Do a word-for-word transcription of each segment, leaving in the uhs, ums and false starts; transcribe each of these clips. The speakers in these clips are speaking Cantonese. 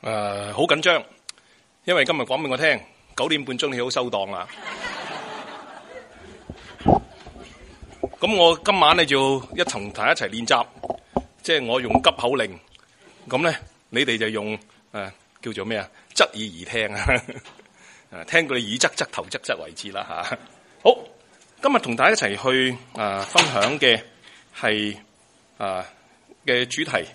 誒，好緊張，因為今日講俾我聽，九點半鐘你好收檔啦。咁我今晚咧就一同大家一齊練習，即係我用急口令，咁咧你哋就用誒、呃、叫做咩啊？側耳而聽啊，誒聽到你耳側側頭側側為止啦吓。好，今日同大家一齊去誒、呃、分享嘅係誒嘅主題。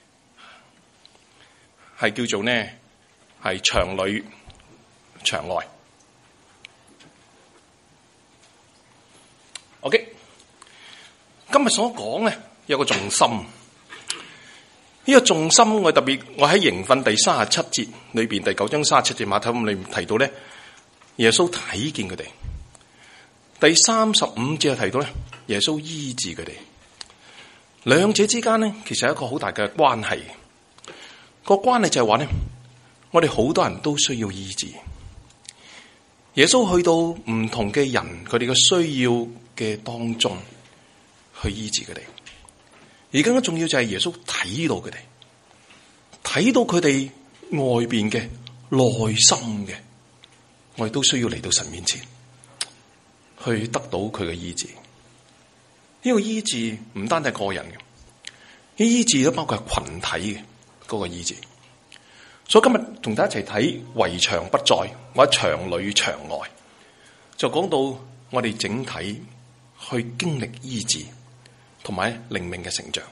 係叫做呢，係牆裏牆外。OK， 今日所講呢，有個重心，呢、這個重心我特別我喺刑訓第三十七節裏邊第九章三十七節馬太福音裏面提到呢，耶穌睇見佢哋。第三十五節提到呢，耶穌醫治佢哋。兩者之間呢，其實係一個好大嘅關係。個關係就係話咧，我哋好多人都需要醫治。耶穌去到唔同嘅人，佢哋嘅需要嘅當中去醫治佢哋。而更加重要就係耶穌睇到佢哋，睇到佢哋外邊嘅內心嘅，我哋都需要嚟到神面前去得到佢嘅醫治。呢個醫治唔單係個人嘅，呢醫治都包括係群體嘅。嗰個醫治，所以今日同大家一齊睇圍牆不在或者牆裏牆外，就講到我哋整體去經歷醫治同埋靈命嘅成長。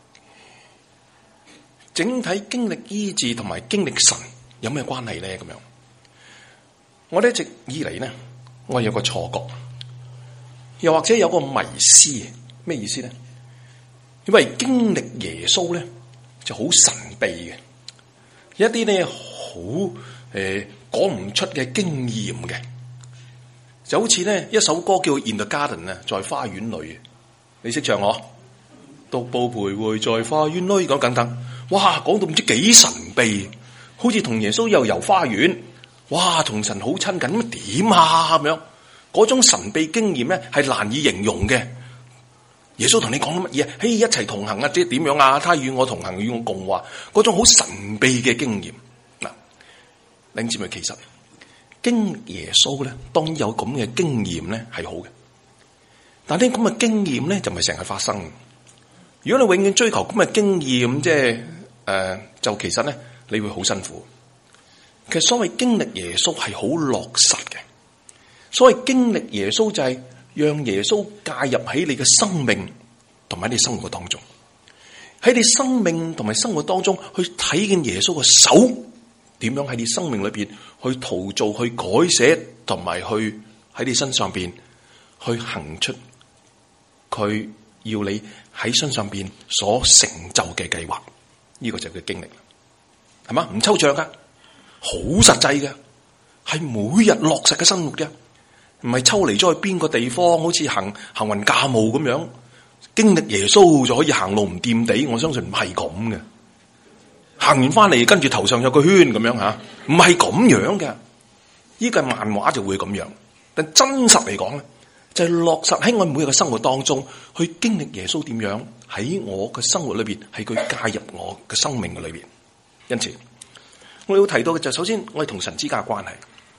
整體經歷醫治同埋經歷神有咩關係咧？咁樣，我哋一直以嚟呢，我有個錯覺，又或者有個迷思，咩意思咧？因為經歷耶穌咧，就好神秘嘅，一啲咧好誒講唔出嘅經驗嘅，就好似咧一首歌叫《In the Garden》啊，在花園裏，你識唱我？獨步徘徊在花園裏咁等等，哇，講到唔知幾神秘，好似同耶穌又遊花園，哇，同神好親近咁點啊咁樣，嗰種神秘經驗咧係難以形容嘅。耶穌同你講乜嘢？嘿，一齊同行啊！即係點樣啊？他與我同行，與我共話，嗰種好神秘嘅經驗。嗱，弟兄姊妹，其實經耶穌咧，當然有咁嘅經驗咧係好嘅，但係呢咁嘅經驗咧就唔係成日發生。如果你永遠追求咁嘅經驗，即係誒、呃，就其實咧你會好辛苦。其實所謂經歷耶穌係好落實嘅，所謂經歷耶穌就係、是。讓耶穌介入喺你嘅生命同埋你生活當中，喺你生命同埋生活當中去睇見耶穌嘅手點樣喺你生命裏邊去陶造、去改寫，同埋去喺你身上邊去行出佢要你喺身上邊所成就嘅計劃。呢、這個就係佢經歷，係嘛？唔抽象噶，好實際嘅，係每日落實嘅生活嘅。唔係抽離咗去邊個地方，好似行行雲駕霧咁樣，經歷耶穌就可以行路唔掂地。我相信唔係咁嘅，行完翻嚟跟住頭上有個圈咁樣吓，唔係咁樣嘅。呢個漫畫就會咁樣，但真實嚟講咧，就係落實喺我每日嘅生活當中去經歷耶穌點樣喺我嘅生活裏邊，係佢介入我嘅生命嘅裏邊。因此，我要提到嘅就首先我哋同神之間嘅關係。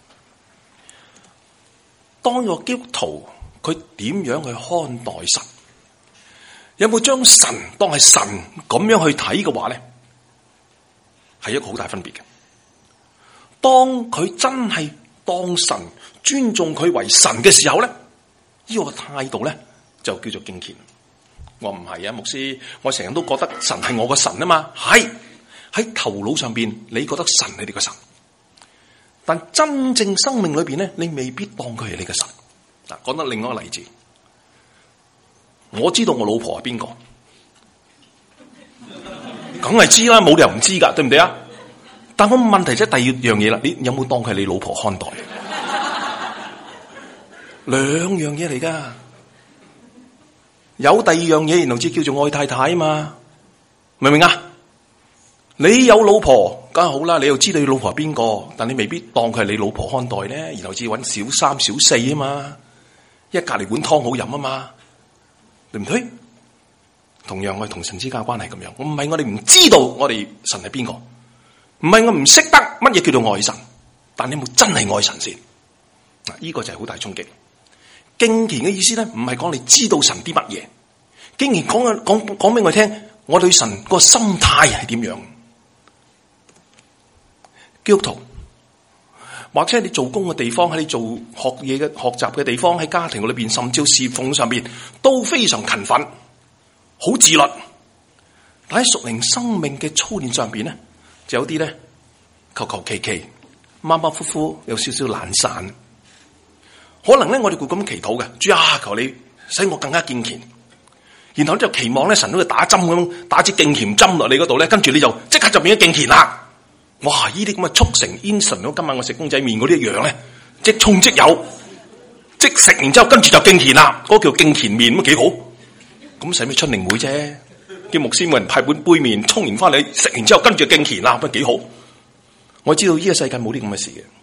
當個基督徒佢點樣去看待神？有冇將神當係神咁樣去睇嘅話咧，係一個好大分別嘅。當佢真係當神尊重佢為神嘅時候咧，呢個態度咧就叫做敬虔。我唔係啊，牧師，我成日都覺得神係我個神啊嘛，係喺頭腦上邊你覺得神係你個神。但真正生命裏邊咧，你未必當佢係你嘅神。嗱，講得另外一個例子，我知道我老婆係邊個，梗係知啦，冇理由唔知噶，對唔對啊？但我問題即係第二樣嘢啦，你有冇當佢係你老婆看待？兩樣嘢嚟噶，有第二樣嘢，然後至叫做愛太太啊嘛，明唔明啊？你有老婆梗係好啦，你又知道你老婆係邊個，但你未必當佢係你老婆看待咧，然後至揾小三小四啊嘛，一隔籬碗湯好飲啊嘛，對唔對？同樣我哋同神之間嘅關係咁樣，我唔係我哋唔知道我哋神係邊個， 唔係我唔識得乜嘢叫做愛神，但你有冇真係愛神先？嗱，呢個就係好大衝擊。敬虔嘅意思咧，唔係講你知道神啲乜嘢，敬虔講嘅講講俾我聽，我對神個心態係點樣？基督徒或者你做工嘅地方，喺你做學嘢嘅學習嘅地方，喺家庭裏邊，甚至侍奉上邊都非常勤奮，好自律。但喺屬靈生命嘅操練上邊咧，就有啲咧求求其其、馬馬虎虎，有少少懶散。可能咧，我哋會咁祈禱嘅，主啊，求你使我更加敬虔。然後就期望咧，神都會打針咁打支敬虔針落你嗰度咧，跟住你就即刻就變咗敬虔啦。哇！呢啲咁嘅速成 instant，今晚我食公仔麵嗰啲一樣咧，即沖即有，即食完之後跟住就敬虔啦。嗰個叫敬虔麵咁幾好。咁使咩春靈會啫？叫牧師每人派碗杯麵，沖完翻嚟食完之後跟住敬虔啦，咁幾好。我知道呢個世界冇啲咁嘅事嘅。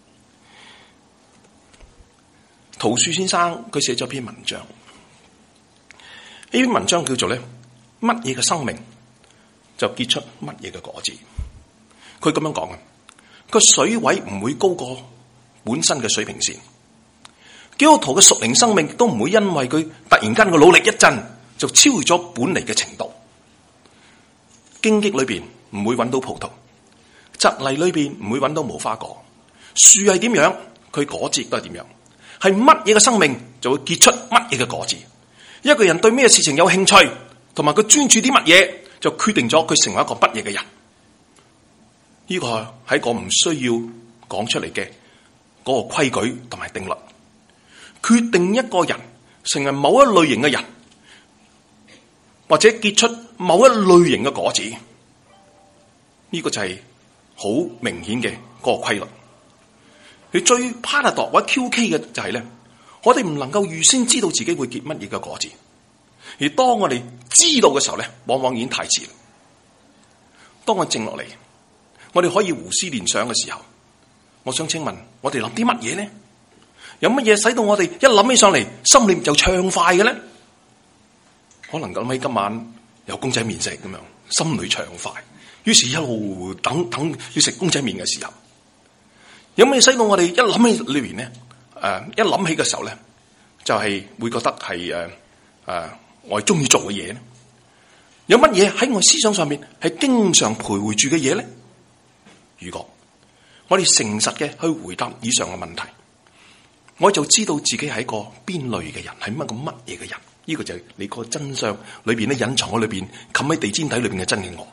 陶恕先生佢寫咗篇文章，呢篇文章叫做咧乜嘢嘅生命就結出乜嘢嘅果子。佢咁樣講嘅，個水位唔會高過本身嘅水平線。基督徒嘅屬靈生命都唔會因為佢突然間個努力一陣就超越咗本嚟嘅程度。荊棘裏邊唔會揾到葡萄，蒺藜裏邊唔會揾到無花果。樹係點樣，佢果子亦都係點樣。係乜嘢嘅生命就會結出乜嘢嘅果子。一個人對咩事情有興趣，同埋佢專注啲乜嘢，就決定咗佢成為一個乜嘢嘅人。呢個係一個唔需要講出嚟嘅嗰個規矩同埋定律，決定一個人成為某一類型嘅人，或者結出某一類型嘅果子。呢個就係好明顯嘅嗰個規律。你最怕得度或者 Q K 嘅就係咧，我哋唔能夠預先知道自己會結乜嘢嘅果子，而當我哋知道嘅時候咧，往往已經太遲。當我靜落嚟，我哋可以胡思亂想嘅時候，我想請問我哋諗啲乜嘢咧？有乜嘢使到我哋一諗起上嚟，心裏就暢快嘅咧？可能諗起今晚有公仔麵食咁樣，心裏暢快，於是一路等等要食公仔麵嘅時候。有咩使到我哋一諗起裏邊咧？誒、呃，一諗起嘅時候咧，就係、是、會覺得係誒誒，我係中意做嘅嘢咧。有乜嘢喺我思想上面係經常徘徊住嘅嘢咧？如果我哋誠實嘅去回答以上嘅問題，我就知道自己係一個邊類嘅人，係乜個乜嘢嘅人。呢、這個就係你個真相裏邊咧，隱藏喺裏邊，冚喺地氈底裏邊嘅真嘅我。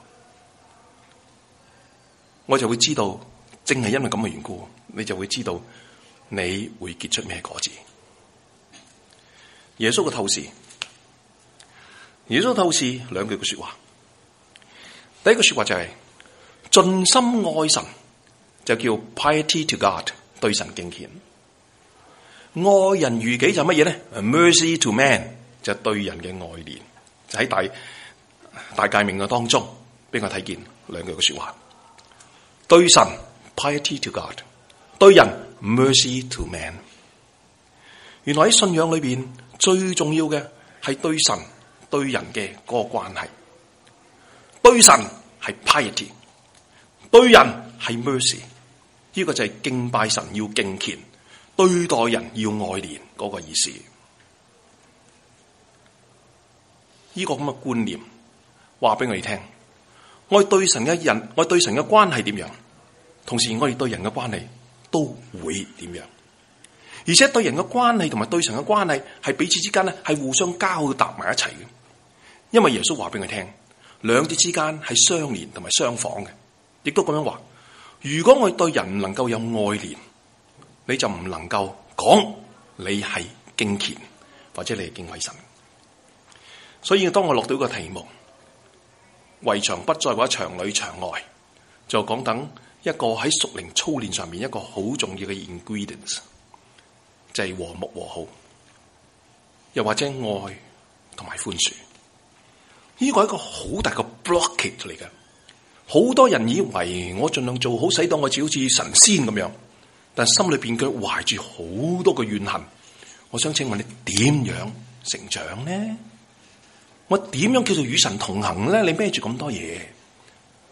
我就會知道。正係因為咁嘅緣故，你就會知道你會結出咩果子。耶穌嘅透視，耶穌嘅透視兩句嘅說話。第一個說話就係、是、盡心愛神，就叫 piety to God， 對神敬虔。愛人如己就乜嘢咧 ？mercy to man 就對人嘅愛憐。就喺大大誡命嘅當中，俾我睇見兩句嘅說話，對神。Piety to God， 對人 mercy to man。原來喺信仰裏邊最重要嘅係對神對人嘅嗰個關係。對神係 piety， 對人係 mercy。呢個就係敬拜神要敬虔，對待人要愛憐嗰個意思。呢個咁嘅觀念話俾我哋聽，我對神嘅人，我對神嘅關係點樣？同時我哋對人嘅關係都會點樣？而且對人嘅關係同埋對神嘅關係係彼此之間咧係互相交搭埋一齊嘅。因為耶穌話俾我聽，兩者之間係相連同埋相仿嘅，亦都咁樣話。如果我哋對人唔能夠有愛憐，你就唔能夠講你係敬虔或者你係敬畏神。所以當我落到一個題目，圍牆不再或者牆裏牆外，就講等。一個喺屬靈操練上面一個好重要嘅 ingredients， 就係和睦和好，又或者愛同埋寬恕。呢個係一個好大嘅 blockage 嚟嘅。好多人以為我盡量做好，使到我似好似神仙咁樣，但心裏邊佢懷住好多嘅怨恨。我想請問你點樣成長呢？我點樣叫做與神同行咧？你孭住咁多嘢，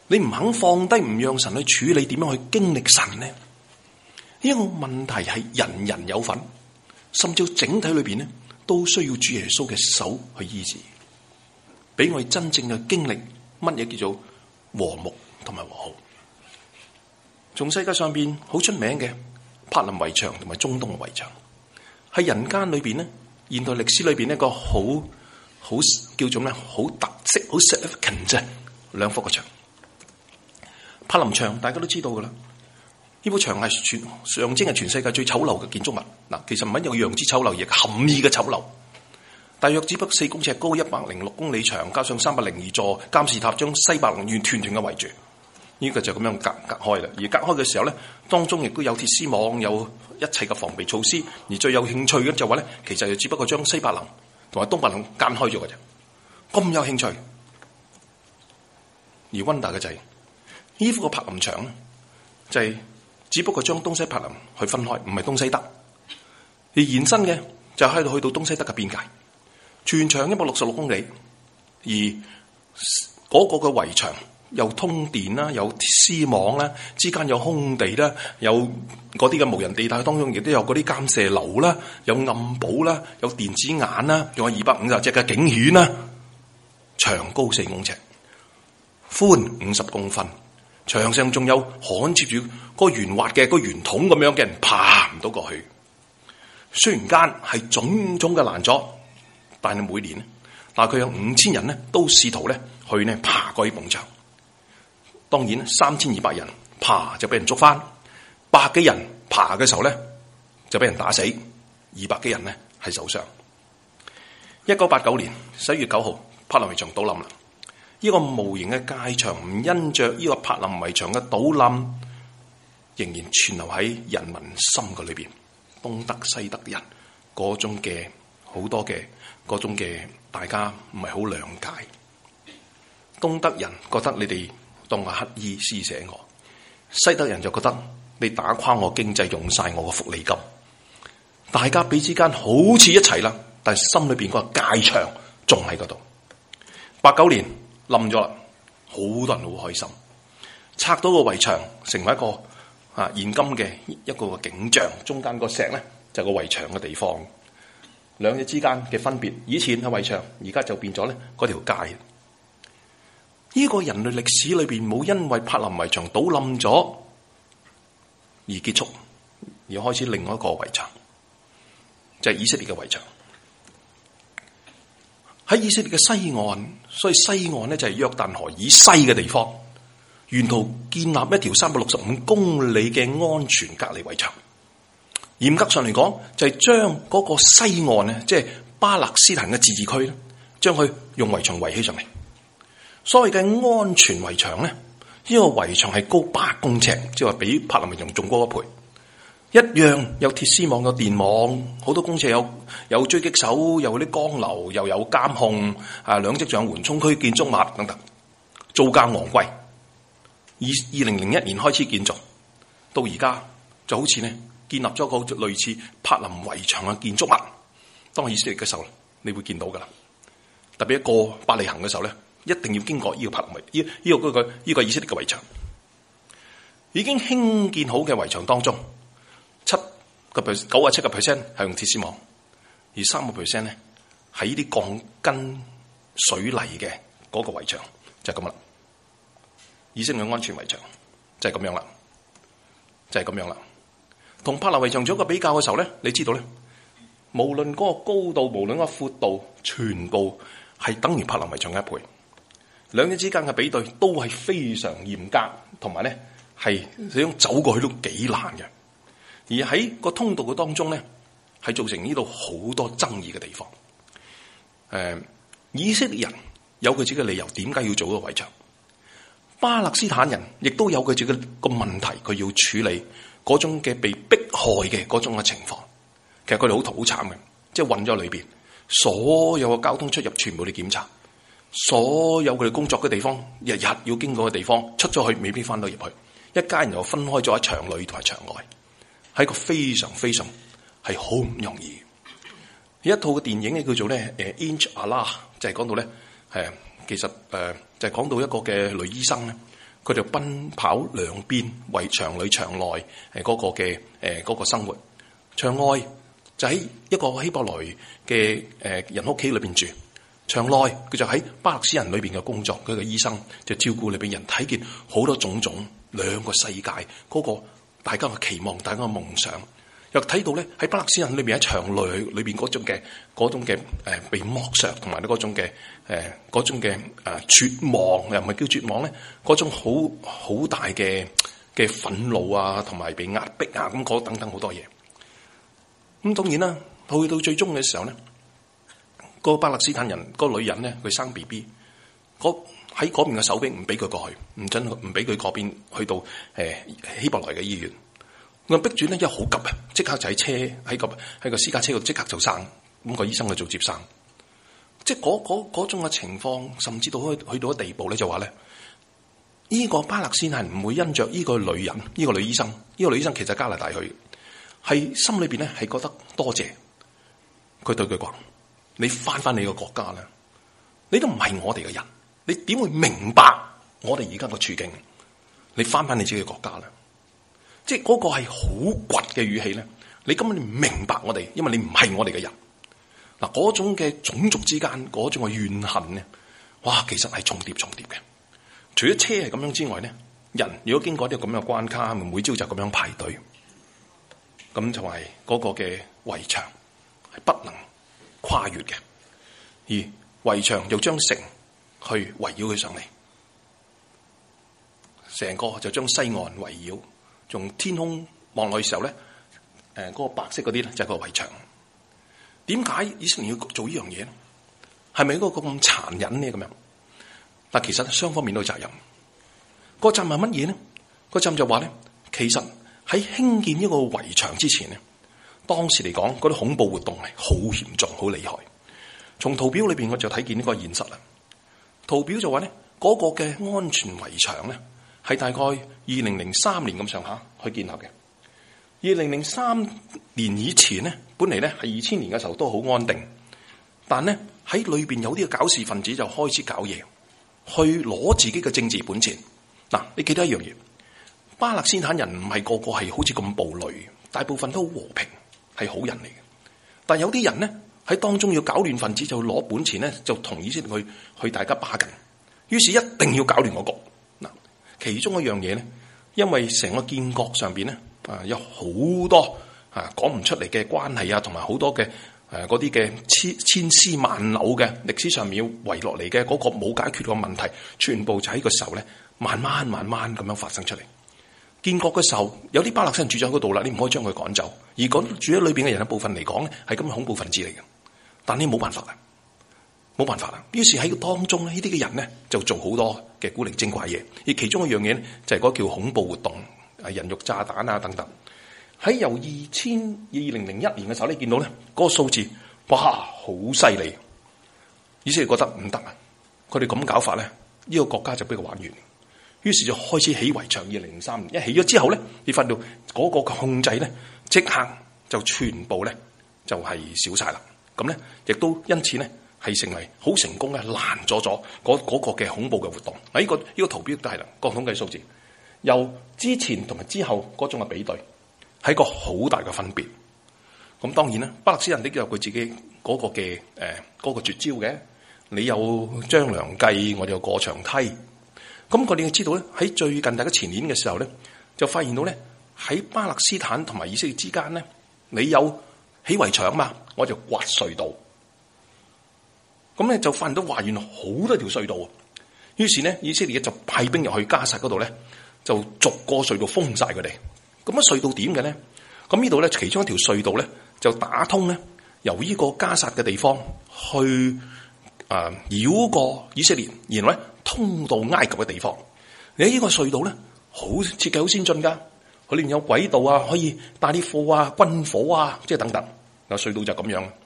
你唔肯放低，唔讓神去處理，點樣去經歷神呢？呢個問題係人人有份，甚至整體裏邊呢，都需要主耶穌嘅手去醫治，俾我哋真正嘅經歷乜嘢叫做和睦同埋和好。從世界上邊好出名嘅柏林圍牆同埋中東嘅圍牆，喺人間裏邊呢，現代歷史裏邊一個好好叫做咩好特色好 significant 啫，兩幅嘅牆。柏林牆大家都知道噶啦，呢幅牆係全象徵係全世界最醜陋嘅建築物。嗱，其實唔係一個樣之醜陋，亦係含義嘅醜陋。大約只不過四公尺高，一百零六公里長，加上三百零二座監視塔，將西伯林縣團團嘅圍住。呢個就咁樣隔隔開啦。而隔開嘅時候咧，當中亦都有鐵絲網，有一切嘅防備措施。而最有興趣嘅就話咧，其實就只不過將西伯林同埋東伯林間開咗嘅啫。咁有興趣，而溫大嘅就係呢幅個柏林牆，就係只不過將東西柏林去分開，唔係東西德。而延伸嘅就喺度去到東西德嘅邊界，全長一百六十六公里，而嗰個嘅圍牆有通電啦，有鐵絲網啦，之間有空地啦，有嗰啲嘅無人地帶當中，亦都有嗰啲監射樓啦，有暗堡啦，有電子眼啦，仲有二百五十隻嘅警犬啦，長高四公尺，寬五十公分，牆上仲有焊接住個圓滑嘅個圓筒咁樣嘅，人爬唔到過去。雖然間係種種嘅難阻，但係每年大概有五千人咧都試圖咧去咧爬過呢埲牆。當然三千二百人爬就俾人捉翻，百幾人爬嘅時候咧就俾人打死，二百幾人咧係受傷。一九八九年十一月九號，柏林圍牆倒冧啦。呢個無形嘅界牆唔因着呢個柏林圍牆嘅倒冧，仍然存留喺人民心嘅裏邊。東德西德人嗰種嘅好多嘅嗰種嘅，大家唔係好諒解。東德人覺得你哋當我乞衣施捨我，西德人就覺得你打垮我經濟，用晒我個福利金。大家彼此間好似一齊啦，但係心裏邊嗰個界牆仲喺嗰度。八九年冧咗啦，好多人好開心，拆到個圍牆成為一個啊現今嘅一個個景象，中間個石咧就係個圍牆嘅地方。兩者之間嘅分別，以前係圍牆，而家就變咗咧嗰條界。呢個人類歷史裏邊冇因為柏林圍牆倒冧咗而結束，而開始另外一個圍牆，就係以色列嘅圍牆。喺以色列嘅西岸，所以西岸咧就係約旦河以西嘅地方，沿途建立一條三百六十五公里嘅安全隔離圍牆。嚴格上嚟講，就係將嗰個西岸咧，即係巴勒斯坦嘅自治區咧，將佢用圍牆圍起上嚟。所謂嘅安全圍牆咧，呢個圍牆係高八公尺，即係話比柏林圍牆仲高一倍。一樣有鐵絲網、有電網，好多公尺，有有狙擊手，有啲江流，又有監控，啊，兩側仲有緩衝區、建築物等等，造價昂貴。以二零零一年開始建造，到而家就好似呢建立咗個類似柏林圍牆嘅建築物。當以色列嘅時候，你會見到噶啦。特別一過伯利恆嘅時候咧，一定要經過呢個柏林圍呢呢個嗰個呢個以色列嘅圍牆。已經興建好嘅圍牆當中，七個 percent 九啊七個 percent 係用鐵絲網，而三個 percent 咧係呢啲鋼筋水泥嘅嗰個圍牆，就係咁啦。以色列嘅安全圍牆就係咁樣啦，就係咁樣啦。同柏林圍牆做一個比較嘅時候咧，你知道咧，無論嗰個高度，無論嗰個闊度，全部係等於柏林圍牆嘅一倍。兩者之間嘅比對都係非常嚴格，同埋咧係想走過去都幾難嘅。而喺個通道嘅當中咧，係造成呢度好多爭議嘅地方。誒、呃，以色列人有佢自己嘅理由，點解要做嗰個圍牆？巴勒斯坦人亦都有佢自己個問題，佢要處理嗰種嘅被迫害嘅嗰種嘅情況。其實佢哋好好慘嘅，即係困咗裏邊，所有嘅交通出入全部都檢查，所有佢哋工作嘅地方，日日要經過嘅地方，出咗去未必翻到入去。一家人又分開咗喺牆裏同埋牆外，係一個非常非常係好唔容易。有一套嘅電影咧叫做咧誒 Inch Allah，就係講到咧誒。其實誒、呃、就係、是、講到一個嘅女醫生咧， 佢就奔跑兩邊，圍牆裏牆內誒嗰個嘅誒嗰個生活。牆外就喺一個希伯來嘅誒人屋企裏邊住，牆內佢就喺巴勒斯坦裏邊嘅工作，佢個醫生就照顧裏邊人，睇見好多種種兩個世界嗰個大家嘅期望，大家嘅夢想。又睇到咧喺巴勒斯坦裏邊喺牆內裏邊嗰種嘅嗰種嘅誒被剝削，同埋咧嗰種嘅誒嗰種嘅誒絕望，又唔係叫絕望咧，嗰種好好大嘅嘅憤怒啊，同埋被壓迫啊，咁嗰等等好多嘢。咁當然啦，去到最終嘅時候咧，嗰個巴勒斯坦人嗰個女人咧，佢生 B B，嗰喺嗰邊嘅守兵唔俾佢過去，唔准唔俾佢嗰邊去到誒希伯來嘅醫院。咁逼住咧，因為好急啊！即刻就喺車喺個喺個私家車度即刻就生，咁個醫生去做接生。即係嗰嗰嗰種嘅情況，甚至到去去到一地步咧，就話咧，呢個巴勒斯坦人唔會因着呢個女人，呢個女醫生，呢個女醫生其實加拿大去，係心裏邊咧係覺得多謝佢對佢講：你翻翻你個國家啦，你都唔係我哋嘅人，你點會明白我哋而家個處境？你翻翻你自己嘅國家啦。即係嗰個係好倔嘅語氣咧，你根本唔明白我哋，因為你唔係我哋嘅人。嗱，嗰種嘅種族之間嗰種嘅怨恨咧，哇，其實係重疊重疊嘅。除咗車係咁樣之外咧，人如果經過啲咁嘅關卡，每朝就咁樣排隊，咁就係嗰個嘅圍牆係不能跨越嘅，而圍牆又將城去圍繞佢上嚟，成個就將西岸圍繞。從天空望落去嘅時候咧，誒、呃，嗰、那個白色嗰啲咧就係個圍牆。點解以色列要做呢樣嘢咧？係咪嗰個咁殘忍呢？咁樣？但其實雙方面都有責任。個責任係乜嘢呢？個責任就話咧，其實喺興建呢個圍牆之前咧，當時嚟講嗰啲恐怖活動係好嚴重、好厲害。從圖表裏邊我就睇見呢個現實啦。圖表就話咧，嗰、那個嘅安全圍牆咧。係大概二零零三年咁上下去建立嘅。二零零三年以前咧，本嚟咧係二千年嘅時候都好安定，但咧喺裏邊有啲嘅搞事分子就開始搞嘢，去攞自己嘅政治本錢。嗱，你記得一樣嘢，巴勒斯坦人唔係個個係好似咁暴戾，大部分都好和平，係好人嚟嘅。但有啲人咧喺當中要搞亂分子，就攞本錢咧，就同以色列去去大家巴緊，於是一定要搞亂個局。其中一樣嘢咧，因為成個建國上邊咧，啊有好多啊講唔出嚟嘅關係啊，同埋好多嘅誒嗰啲嘅千千絲萬縷嘅歷史上面要遺落嚟嘅嗰個冇解決嘅問題，全部就喺個時候咧，慢慢慢慢咁樣發生出嚟。建國嘅時候，有啲巴勒斯坦人住咗喺嗰度啦，你唔可以將佢趕走，而嗰住喺裏邊嘅人一部分嚟講咧，係咁嘅恐怖分子嚟嘅，但你冇辦法啦。冇辦法啦，於是喺當中呢啲嘅人咧就做好多嘅古靈精怪嘢，而其中一樣嘢咧就係嗰叫恐怖活動，啊人肉炸彈啊等等。喺由二千二零零一年嘅時候，你見到咧嗰個數字，哇好犀利！以色列覺得唔得啊，佢哋咁搞法咧，呢個國家就俾佢玩完，於是就開始起圍牆。二零零三年一起咗之後咧，你發現到嗰個控制咧，即刻就全部咧就係少晒啦。咁咧亦都因此咧。係成為好成功嘅攔咗咗嗰嗰個嘅恐怖嘅活動。嗱、這個，呢個呢個圖表都係啦，個統計數字由之前同埋之後嗰種嘅比對，係一個好大嘅分別。咁當然啦，巴勒斯坦人都有佢自己嗰個嘅誒嗰個絕招嘅。你有張良計，我哋有過牆梯。咁佢哋要知道咧，喺最近大家前年嘅時候咧，就發現到咧喺巴勒斯坦同埋以色列之間咧，你有起圍牆嘛，我就挖隧道。咁咧就發現到話原來好多條隧道，於是咧以色列就派兵入去加薩嗰度咧，就逐個隧道封晒佢哋。咁啊隧道點嘅咧？咁呢度咧其中一條隧道咧就打通咧，由呢個加薩嘅地方去啊繞過以色列，然後咧通到埃及嘅地方。你睇呢個隧道咧，好設計好先進噶，佢裏面有軌道啊，可以帶啲貨啊、軍火啊，即係等等。有隧道就咁樣。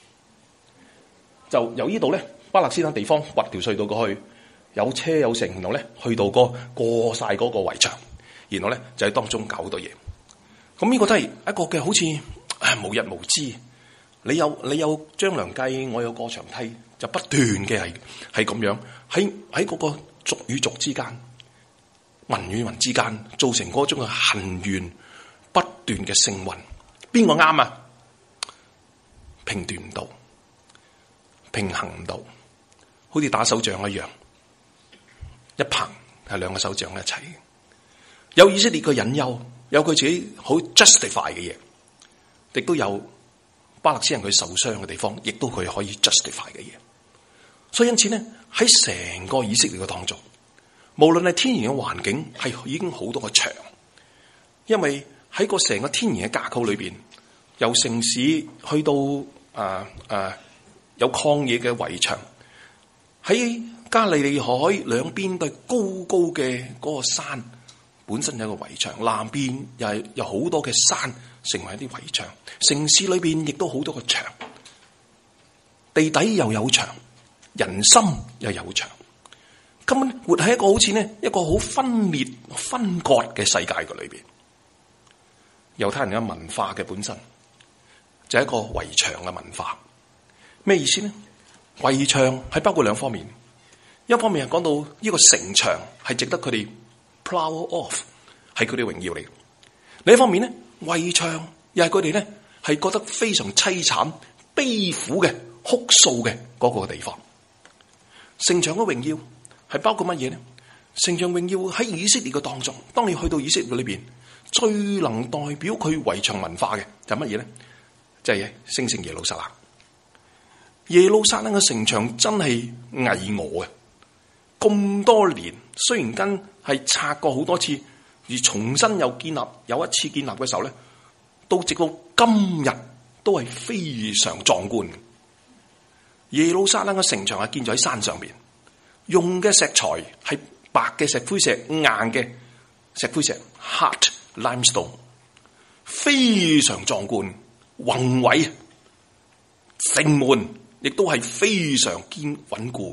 就由呢度咧，巴勒斯坦地方挖條隧道過去，有車有城，然後咧去到個過晒嗰個圍牆，然後咧就喺當中搞好多嘢。咁呢個都係一個嘅好似誒無日無之。你有你有張良計，我有過牆梯，就不斷嘅係係咁樣喺喺嗰個族與族之間。 民與民之間造成嗰種嘅恨怨不斷嘅升溫。邊個啱啊？評斷唔到，平衡唔到，好似打手掌一樣，一拍係兩個手掌一齊。有以色列嘅隱憂，有佢自己好 justify 嘅嘢，亦都有巴勒斯人佢受傷嘅地方，亦都佢可以 justify 嘅嘢。所以因此呢，喺成個以色列嘅當中，無論係天然嘅環境係已經好多個牆，因為喺個成個天然嘅架構裏邊，由城市去到啊啊有曠野嘅圍牆，喺加利利海兩邊都係高高嘅嗰個山，本身有一個圍牆，南邊又係有好多嘅山成為一啲圍牆，城市裏邊亦都好多個牆，地底又有牆，人心又有牆，根本活喺一個好似呢一個好分裂分割嘅世界嘅裏邊。猶太人嘅文化嘅本身就係一個圍牆嘅文化。咩意思呢？圍牆係包括兩方面，一方面係講到呢個城牆係值得佢哋 plow off， 係佢哋榮耀嚟。另一方面呢，圍牆又係佢哋呢係覺得非常淒慘、悲苦嘅、哭訴嘅嗰個地方。城牆嘅榮耀係包括乜嘢呢？城牆榮耀喺以色列嘅當中，當你去到以色列裏邊，最能代表佢圍牆文化嘅就係乜嘢呢？就係聖城耶路撒冷。耶路撒冷嘅城牆真係巍峨嘅，咁多年雖然間係拆過好多次，而重新又建立，有一次建立嘅時候咧，到直到今日都係非常壯觀嘅。耶路撒冷嘅城牆係建咗喺山上邊，用嘅石材係白嘅石灰石、硬嘅石灰石 hard limestone， 非常壯觀宏偉，城門亦都係非常堅穩固。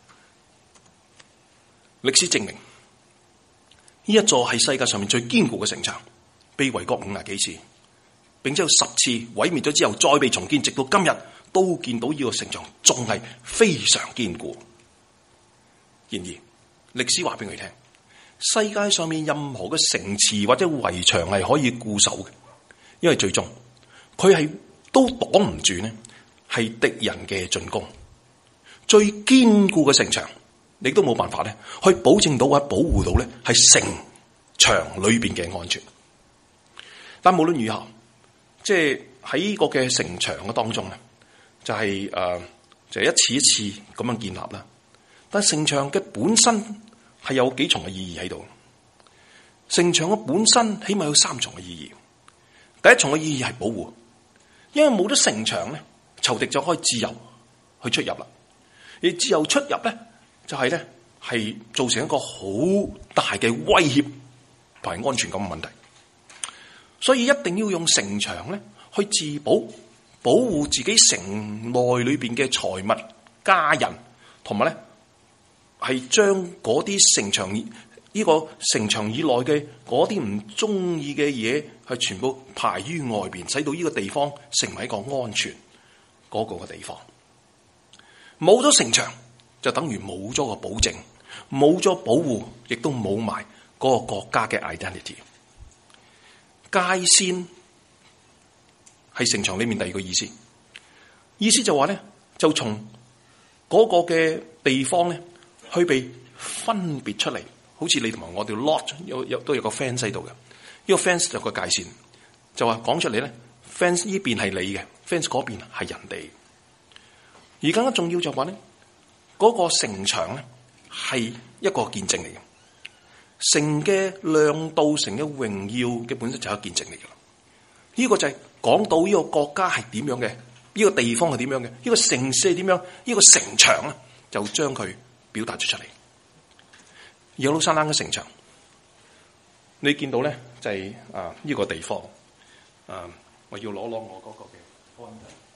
歷史證明，呢一座係世界上面最堅固嘅城牆，被圍過五十幾次，並且有十次毀滅咗之後再被重建，直到今日都見到呢個城牆仲係非常堅固。然而，歷史話俾佢聽，世界上面任何嘅城池或者圍牆係可以固守嘅，因為最終佢係都擋唔住呢係敵人嘅進攻。最堅固嘅城牆，你都冇辦法咧，去保證到或者保護到咧係城牆裏邊嘅安全。但無論如何，即係喺呢個嘅城牆嘅當中咧，就係、是、誒、呃，就係、是、一次一次咁樣建立啦。但城牆嘅本身係有幾重嘅意義喺度。城牆嘅本身起碼有三重嘅意義。第一重嘅意義係保護，因為冇咗城牆咧，仇敵就可以自由去出入啦。而自由出入咧，就係咧係造成一個好大嘅威脅同埋安全感嘅問題。所以一定要用城牆咧去自保，保護自己城內裏邊嘅財物、家人，同埋咧係將嗰啲城牆呢、這個城牆以內嘅嗰啲唔中意嘅嘢，係全部排於外邊，使到呢個地方成為一個安全嗰個嘅地方。冇咗城牆，就等於冇咗個保證，冇咗保護，亦都冇埋嗰個國家嘅 identity。界線係城牆裏面第二個意思，意思就話咧，就從嗰個嘅地方咧，去被分別出嚟，好似你同埋我條 lot 有有都有個 fence 喺度嘅，呢個 fence 有個界線，就話講出嚟咧 ，fence 呢邊係你嘅 ，fence 嗰邊係人哋。而更加重要就話咧，嗰個城牆咧係一個見證嚟嘅。城嘅亮度、城嘅榮耀嘅本身就係一個見證嚟嘅。呢個就係講到呢個國家係點樣嘅，呢個地方係點樣嘅，呢個城市係點樣，呢個城牆咧就將佢表達咗出嚟。耶路撒冷嘅城牆，你見到咧就係啊呢個地方啊，我要攞攞我嗰個嘅安排。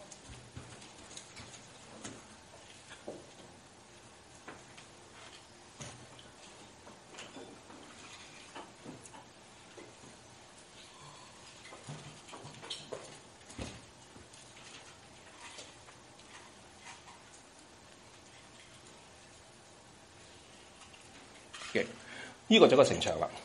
呢個就係個城牆啦。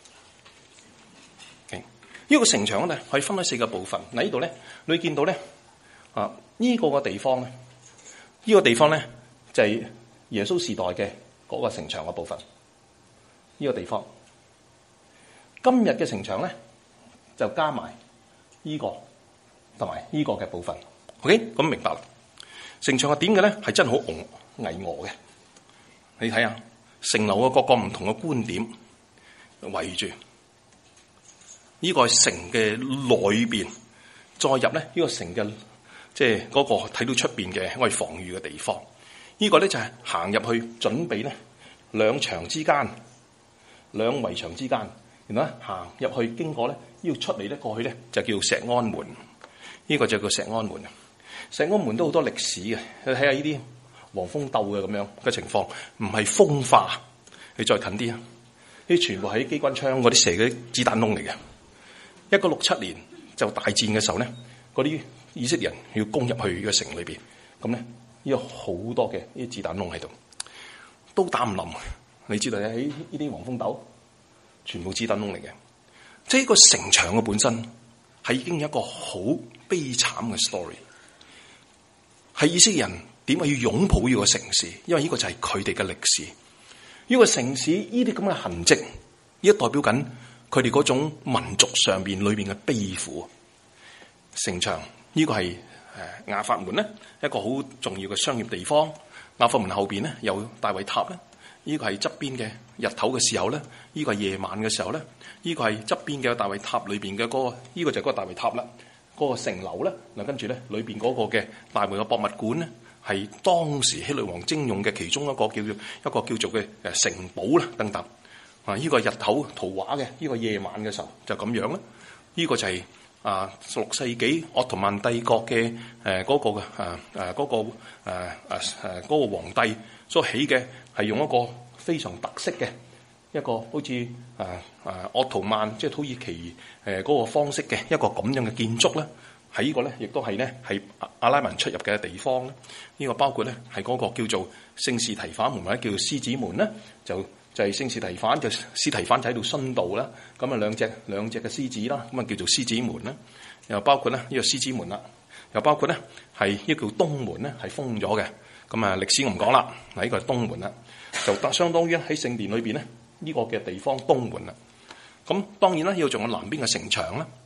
呢、這個城牆咧可以分開四個部分。嗱，呢度咧你見到咧啊，呢、這個個地方咧，呢、這個地方咧就係耶穌時代嘅嗰個城牆嘅部分。呢、這個地方，今日嘅城牆咧就加埋呢、這個同埋呢個嘅部分。OK，咁明白啦。城牆係點嘅咧？係真係好巍峨嘅。你睇下，城樓嘅各個唔同嘅觀點圍住，呢個係城嘅內邊，再入咧呢個城嘅即係嗰個睇到出邊嘅我哋防禦嘅地方。呢個咧就係行入去準備咧兩牆之間、兩圍牆之間，然後咧行入去經過咧要出嚟咧過去咧就叫石安門。呢個就叫石安門。石安門都好多歷史嘅，你睇下呢啲黃蜂鬥嘅咁樣嘅情況，唔係風化。你再近啲啊，呢全部係機關槍嗰啲射嘅子彈窿嚟嘅。一九六七年就大戰嘅時候咧，嗰啲以色列人要攻入去呢個城裏邊，咁咧呢有好多嘅呢啲子彈窿喺度，都打唔冧。你知道咧喺呢啲黃蜂鬥，全部子彈窿嚟嘅。即係個城牆嘅本身係已經有一個好悲慘嘅 story。係以色列人點解要擁抱呢個城市？因為呢個就係佢哋嘅歷史。呢個城市呢啲咁嘅痕跡，呢代表緊佢哋嗰種民族上邊裏邊嘅悲苦。城牆呢個係誒亞法門咧，一個好重要嘅商業地方。亞法門後邊咧有大衛塔咧，呢個係側邊嘅日頭嘅時候咧，呢個係夜晚嘅時候咧，呢個係側邊嘅大衛塔裏邊嘅嗰個，呢個就係嗰個大衛塔啦。嗰個城樓咧，嗱跟住咧，裏邊嗰個嘅大衛嘅博物館咧，係當時希律王徵用嘅其中一個叫做一個叫做嘅誒城堡啦，等等。啊，依個日頭圖畫嘅，依個夜晚嘅時候就咁樣啦。依個就係啊十六世紀奧圖曼帝國嘅誒嗰個嘅誒誒嗰個誒誒誒嗰個皇帝所起嘅，係用一個非常特色嘅一個好似誒誒奧圖曼即係土耳其誒嗰個方式嘅一個咁樣嘅建築咧，喺呢個咧亦都係咧係阿拉文出入嘅地方咧。呢個包括咧係嗰個叫做聖士提反門或者叫做獅子門咧，就就係聖士提反就司提反就喺度殉道啦。咁啊兩隻兩隻嘅獅子啦，咁啊叫做獅子門啦。又包括咧呢個獅子門啦，又包括咧係呢個叫東門咧係封咗嘅。咁啊歷史我唔講啦，嗱呢個係東門啦，就相當於喺聖殿裏邊咧。呢個嘅地方東門啦，咁當然啦，要仲有南邊嘅城牆啦。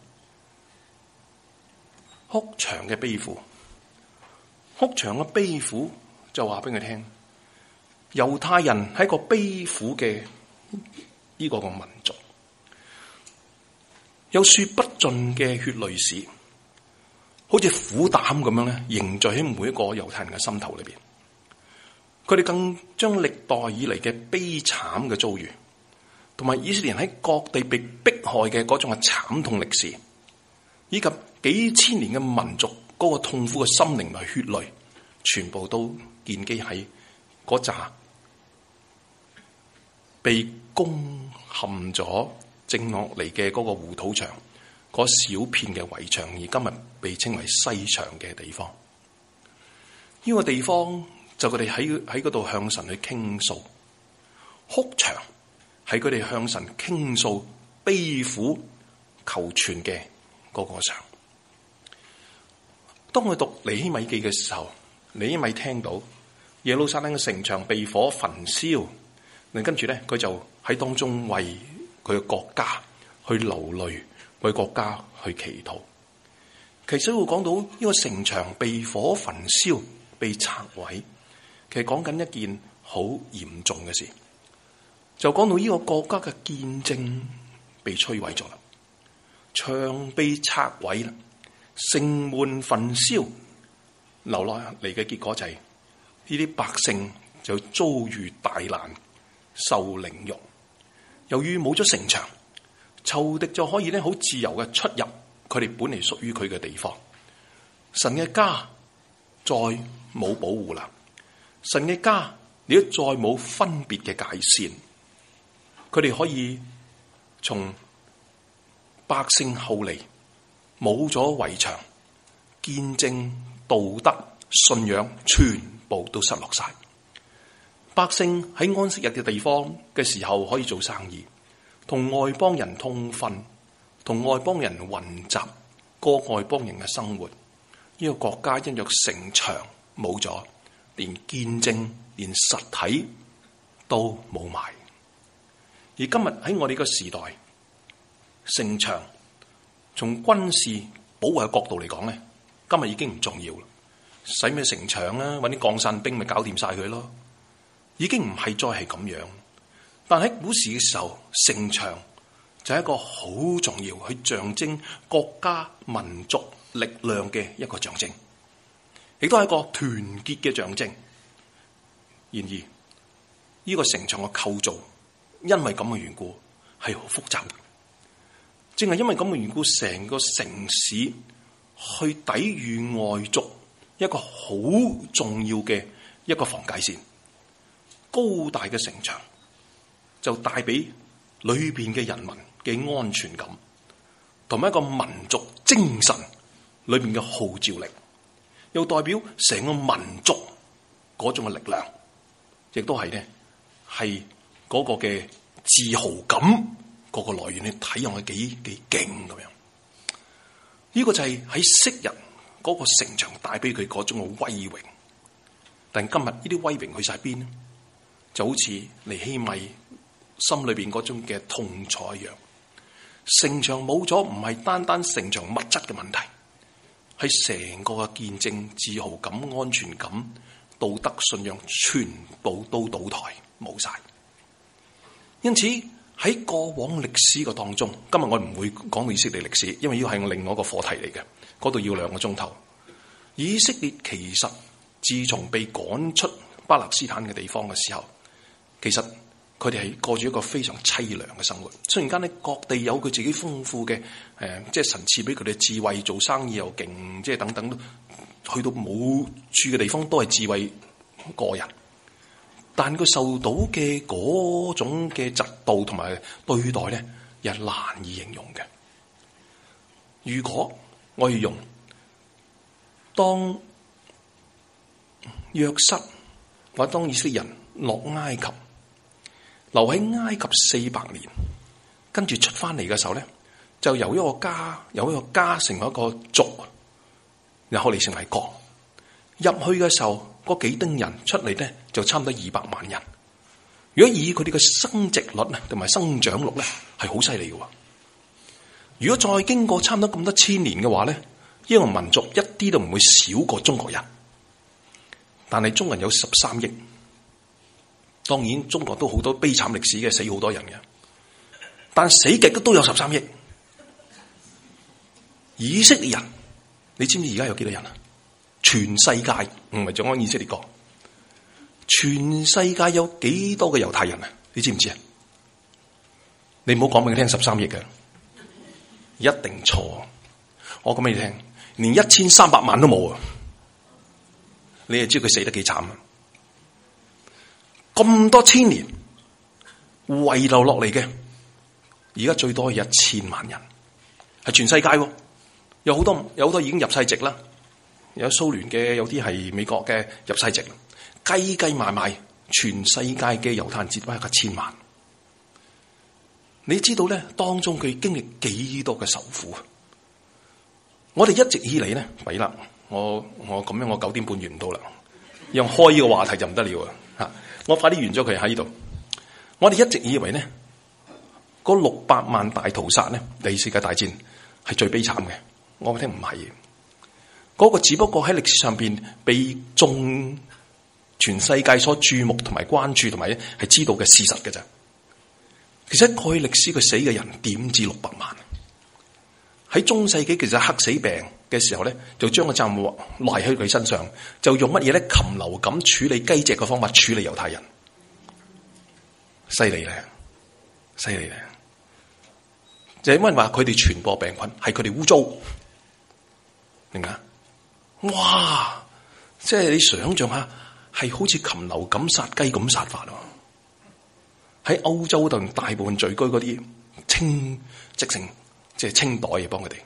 哭牆嘅悲苦，哭牆嘅悲苦就話俾佢聽，猶太人係一個悲苦嘅呢個個民族，有說不盡嘅血淚史，好似苦膽咁樣咧，凝聚喺每一個猶太人嘅心頭裏邊。佢哋更將歷代以嚟嘅悲慘嘅遭遇，同埋以色列人喺各地被迫害嘅嗰種嘅慘痛歷史，以及幾千年嘅民族嗰個痛苦嘅心靈同埋血淚，全部都建基喺嗰扎被攻陷咗剩落嚟嘅嗰個護土牆，嗰小片嘅圍牆，而今日被稱為西牆嘅地方。呢個地方就佢哋喺喺嗰度向神去傾訴，哭牆係佢哋向神傾訴悲苦求全嘅嗰個牆。當我讀尼希米記嘅時候，尼希米聽到耶路撒冷嘅城牆被火焚燒，跟住咧佢就喺當中為佢嘅國家去流淚，為國家去祈禱。其實會講到呢個城牆被火焚燒、被拆毀，其實講緊一件好嚴重嘅事，就講到呢個國家嘅見證被摧毀咗啦，牆被拆毀啦，城門焚燒，留落嚟嘅結果就係呢啲百姓就遭遇大難，受凌辱。由於冇咗城牆，仇敵就可以咧好自由嘅出入佢哋本嚟屬於佢嘅地方。神嘅家再冇保護啦，神嘅家你都再冇分別嘅界線，佢哋可以從百姓後嚟冇咗圍牆，見證道德信仰全部都失落晒。 百姓喺安息日嘅地方嘅時候可以做生意，同外邦人通婚，同外邦人混雜，過外邦人嘅生活。呢個國家因着城牆冇咗，連見證、連實體都冇埋。而今日喺我哋個時代，城牆從軍事保衛嘅角度嚟講咧，今日已經唔重要啦。使咩城牆啊？搵啲降散兵咪搞掂晒佢咯。已經唔係再係咁樣。但喺古時嘅時候，城牆就係一個好重要，去象徵國家民族力量嘅一個象徵，亦都係一個團結嘅象徵。然而，呢個城牆嘅構造，因為咁嘅緣故，係好複雜。正係因為咁嘅緣故，成個城市去抵禦外族一個好重要嘅一個防界線。高大嘅城牆就帶俾裏邊嘅人民嘅安全感，同埋一個民族精神裏邊嘅號召力，又代表成個民族嗰種嘅力量，亦都係咧係嗰個嘅自豪感嗰個來源。你睇下佢幾幾勁咁樣，呢個就係喺昔日嗰個城牆帶俾佢嗰種嘅威榮。但今日呢啲威榮去晒邊咧？就好似尼希米心裏邊嗰種嘅痛楚一樣。城牆冇咗，唔係單單城牆物質嘅問題，係成個嘅見證、自豪感、安全感、道德信仰，全部都倒台冇晒。因此喺過往歷史嘅當中，今日我唔會講以色列歷史，因為呢個係我另外一個課題嚟嘅，嗰度要兩個鐘頭。以色列其實自從被趕出巴勒斯坦嘅地方嘅時候，其實佢哋係過住一個非常淒涼嘅生活。雖然間咧各地有佢自己豐富嘅誒、呃，即係神賜俾佢哋智慧，做生意又勁，即係等等，去到冇處嘅地方都係智慧過人。但佢受到嘅嗰種嘅嫉妒同埋對待咧，又難以形容嘅。如果我要用當約瑟或者當以色列人落埃及，留喺埃及四百年，跟住出翻嚟嘅時候咧，就由一個家，由一個家成為一個族，然後嚟成為國。入去嘅時候，嗰幾丁人出嚟咧，就差唔多二百萬人。如果以佢哋嘅生殖率同埋生長率咧，係好犀利嘅。如果再經過差唔多咁多千年嘅話咧，呢個民族一啲都唔會少過中國人。但係中國人有十三億。當然中國都好多悲慘歷史嘅，死好多人嘅，但死極都都有十三億。以色列人，你知唔知而家有幾多人啊？全世界唔係淨講以色列國，全世界有幾多個猶太人啊？你知唔知啊？你唔好講俾我聽十三億嘅，一定錯。我講俾你聽，連一千三百萬都冇啊！你就知佢死得幾慘啊！咁多千年遺留落嚟嘅，而家最多係一千萬人，係全世界喎。有好多有好多已經入晒籍啦，有蘇聯嘅，有啲係美國嘅入晒籍，計計埋埋，全世界嘅猶太人只不過係一千萬。你知道咧，當中佢經歷幾多嘅受苦？我哋一直以嚟咧，弊啦，我我咁樣我九點半完唔到啦，用開呢個話題就唔得了啊！吓。我快啲完咗佢喺呢度。我哋一直以為呢，嗰六百萬大屠殺呢，第二次世界大戰係最悲慘嘅。我聽唔係，嗰、嗰個只不過喺歷史上邊被眾全世界所注目同埋關注同埋係知道嘅事實嘅啫。其實過去歷史佢死嘅人點止六百萬？喺中世紀其實黑死病嘅時候咧，就將個責任賴喺佢身上，就用乜嘢咧？禽流感處理雞隻嘅方法處理猶太人，犀利咧，犀利咧！就因為話佢哋傳播病菌係佢哋污糟，明唔明啊？哇！即係你想象下，係好似禽流感殺雞咁殺法咯。喺歐洲度大部分聚居嗰啲清直成。即係清袋嘅幫佢哋。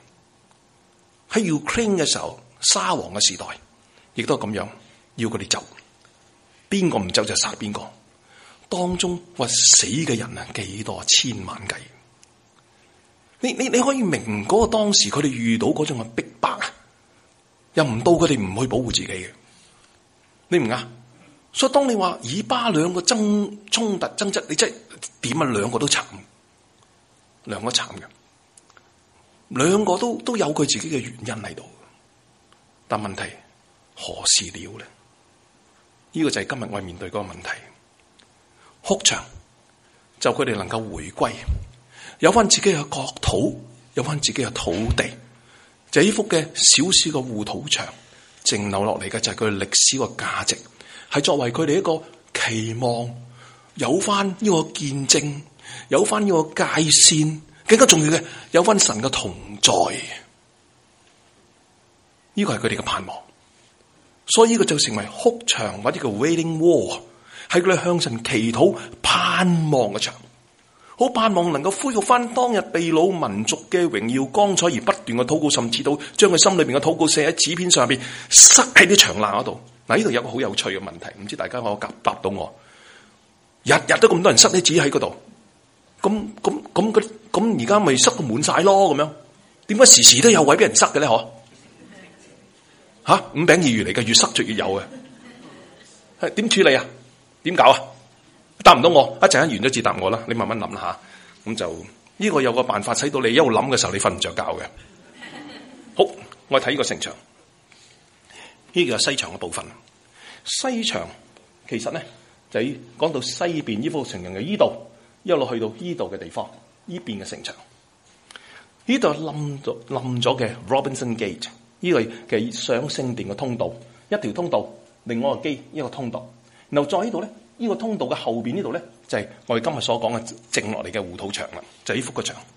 喺 Ukraine 嘅時候，沙皇嘅時代亦都係咁樣要佢哋走。 邊個唔走就殺邊個。當中話死嘅人啊，幾多千萬計。你你你可以明嗰個當時佢哋遇到嗰種嘅逼迫啊，又唔到佢哋唔去保護自己嘅。你明啊？所以當你話以巴兩個爭衝突爭執，你真係點啊？兩個都慘，兩個慘嘅，兩個都都有佢自己嘅原因喺度。但問題何時了呢？呢個就係今日我哋面對嗰個問題。哭牆就佢哋能夠回歸，有翻自己嘅國土，有翻自己嘅土地，就呢幅嘅小小嘅護土牆，剩留落嚟嘅就係佢嘅歷史個價值，係作為佢哋一個期望，有翻呢個見證，有翻呢個界線，更加重要嘅有翻神嘅同在，呢個係佢哋嘅盼望。所以呢個就成為哭牆或者叫 Wailing Wall， 係佢哋向神祈禱盼望嘅牆，好盼望能夠恢復翻當日被擄民族嘅榮耀光彩，而不斷嘅禱告，甚至到將佢心裏邊嘅禱告寫喺紙片上邊，塞喺啲牆罅嗰度。嗱，呢度有個好有趣嘅問題，唔知大家可唔可以答到我？日日都咁多人塞啲紙喺嗰度，咁咁咁咁而家咪塞到滿晒咯？咁樣點解時時都有位俾人塞嘅咧？嗬？吓，五餅二魚嚟嘅，越塞就越有嘅，係點處理啊？點搞啊？答唔到我，一陣間完咗至答我啦。你慢慢諗下，咁就呢、這個有個辦法，使到你一路諗嘅時候，你瞓唔着覺嘅。好，我睇呢個城牆，呢、這個係西牆嘅部分。西牆其實咧就喺講到西邊呢幅城牆嘅依度，一路去到依度嘅地方，呢邊嘅城牆，呢度冧咗冧咗嘅 Robinson Gate。呢個嘅上聖殿嘅通道，一條通道，另外一個基一個通道，然後再呢度咧，呢個通道嘅後邊呢度咧，就係我哋今日所講嘅剩落嚟嘅護土牆啦，就係呢幅個牆，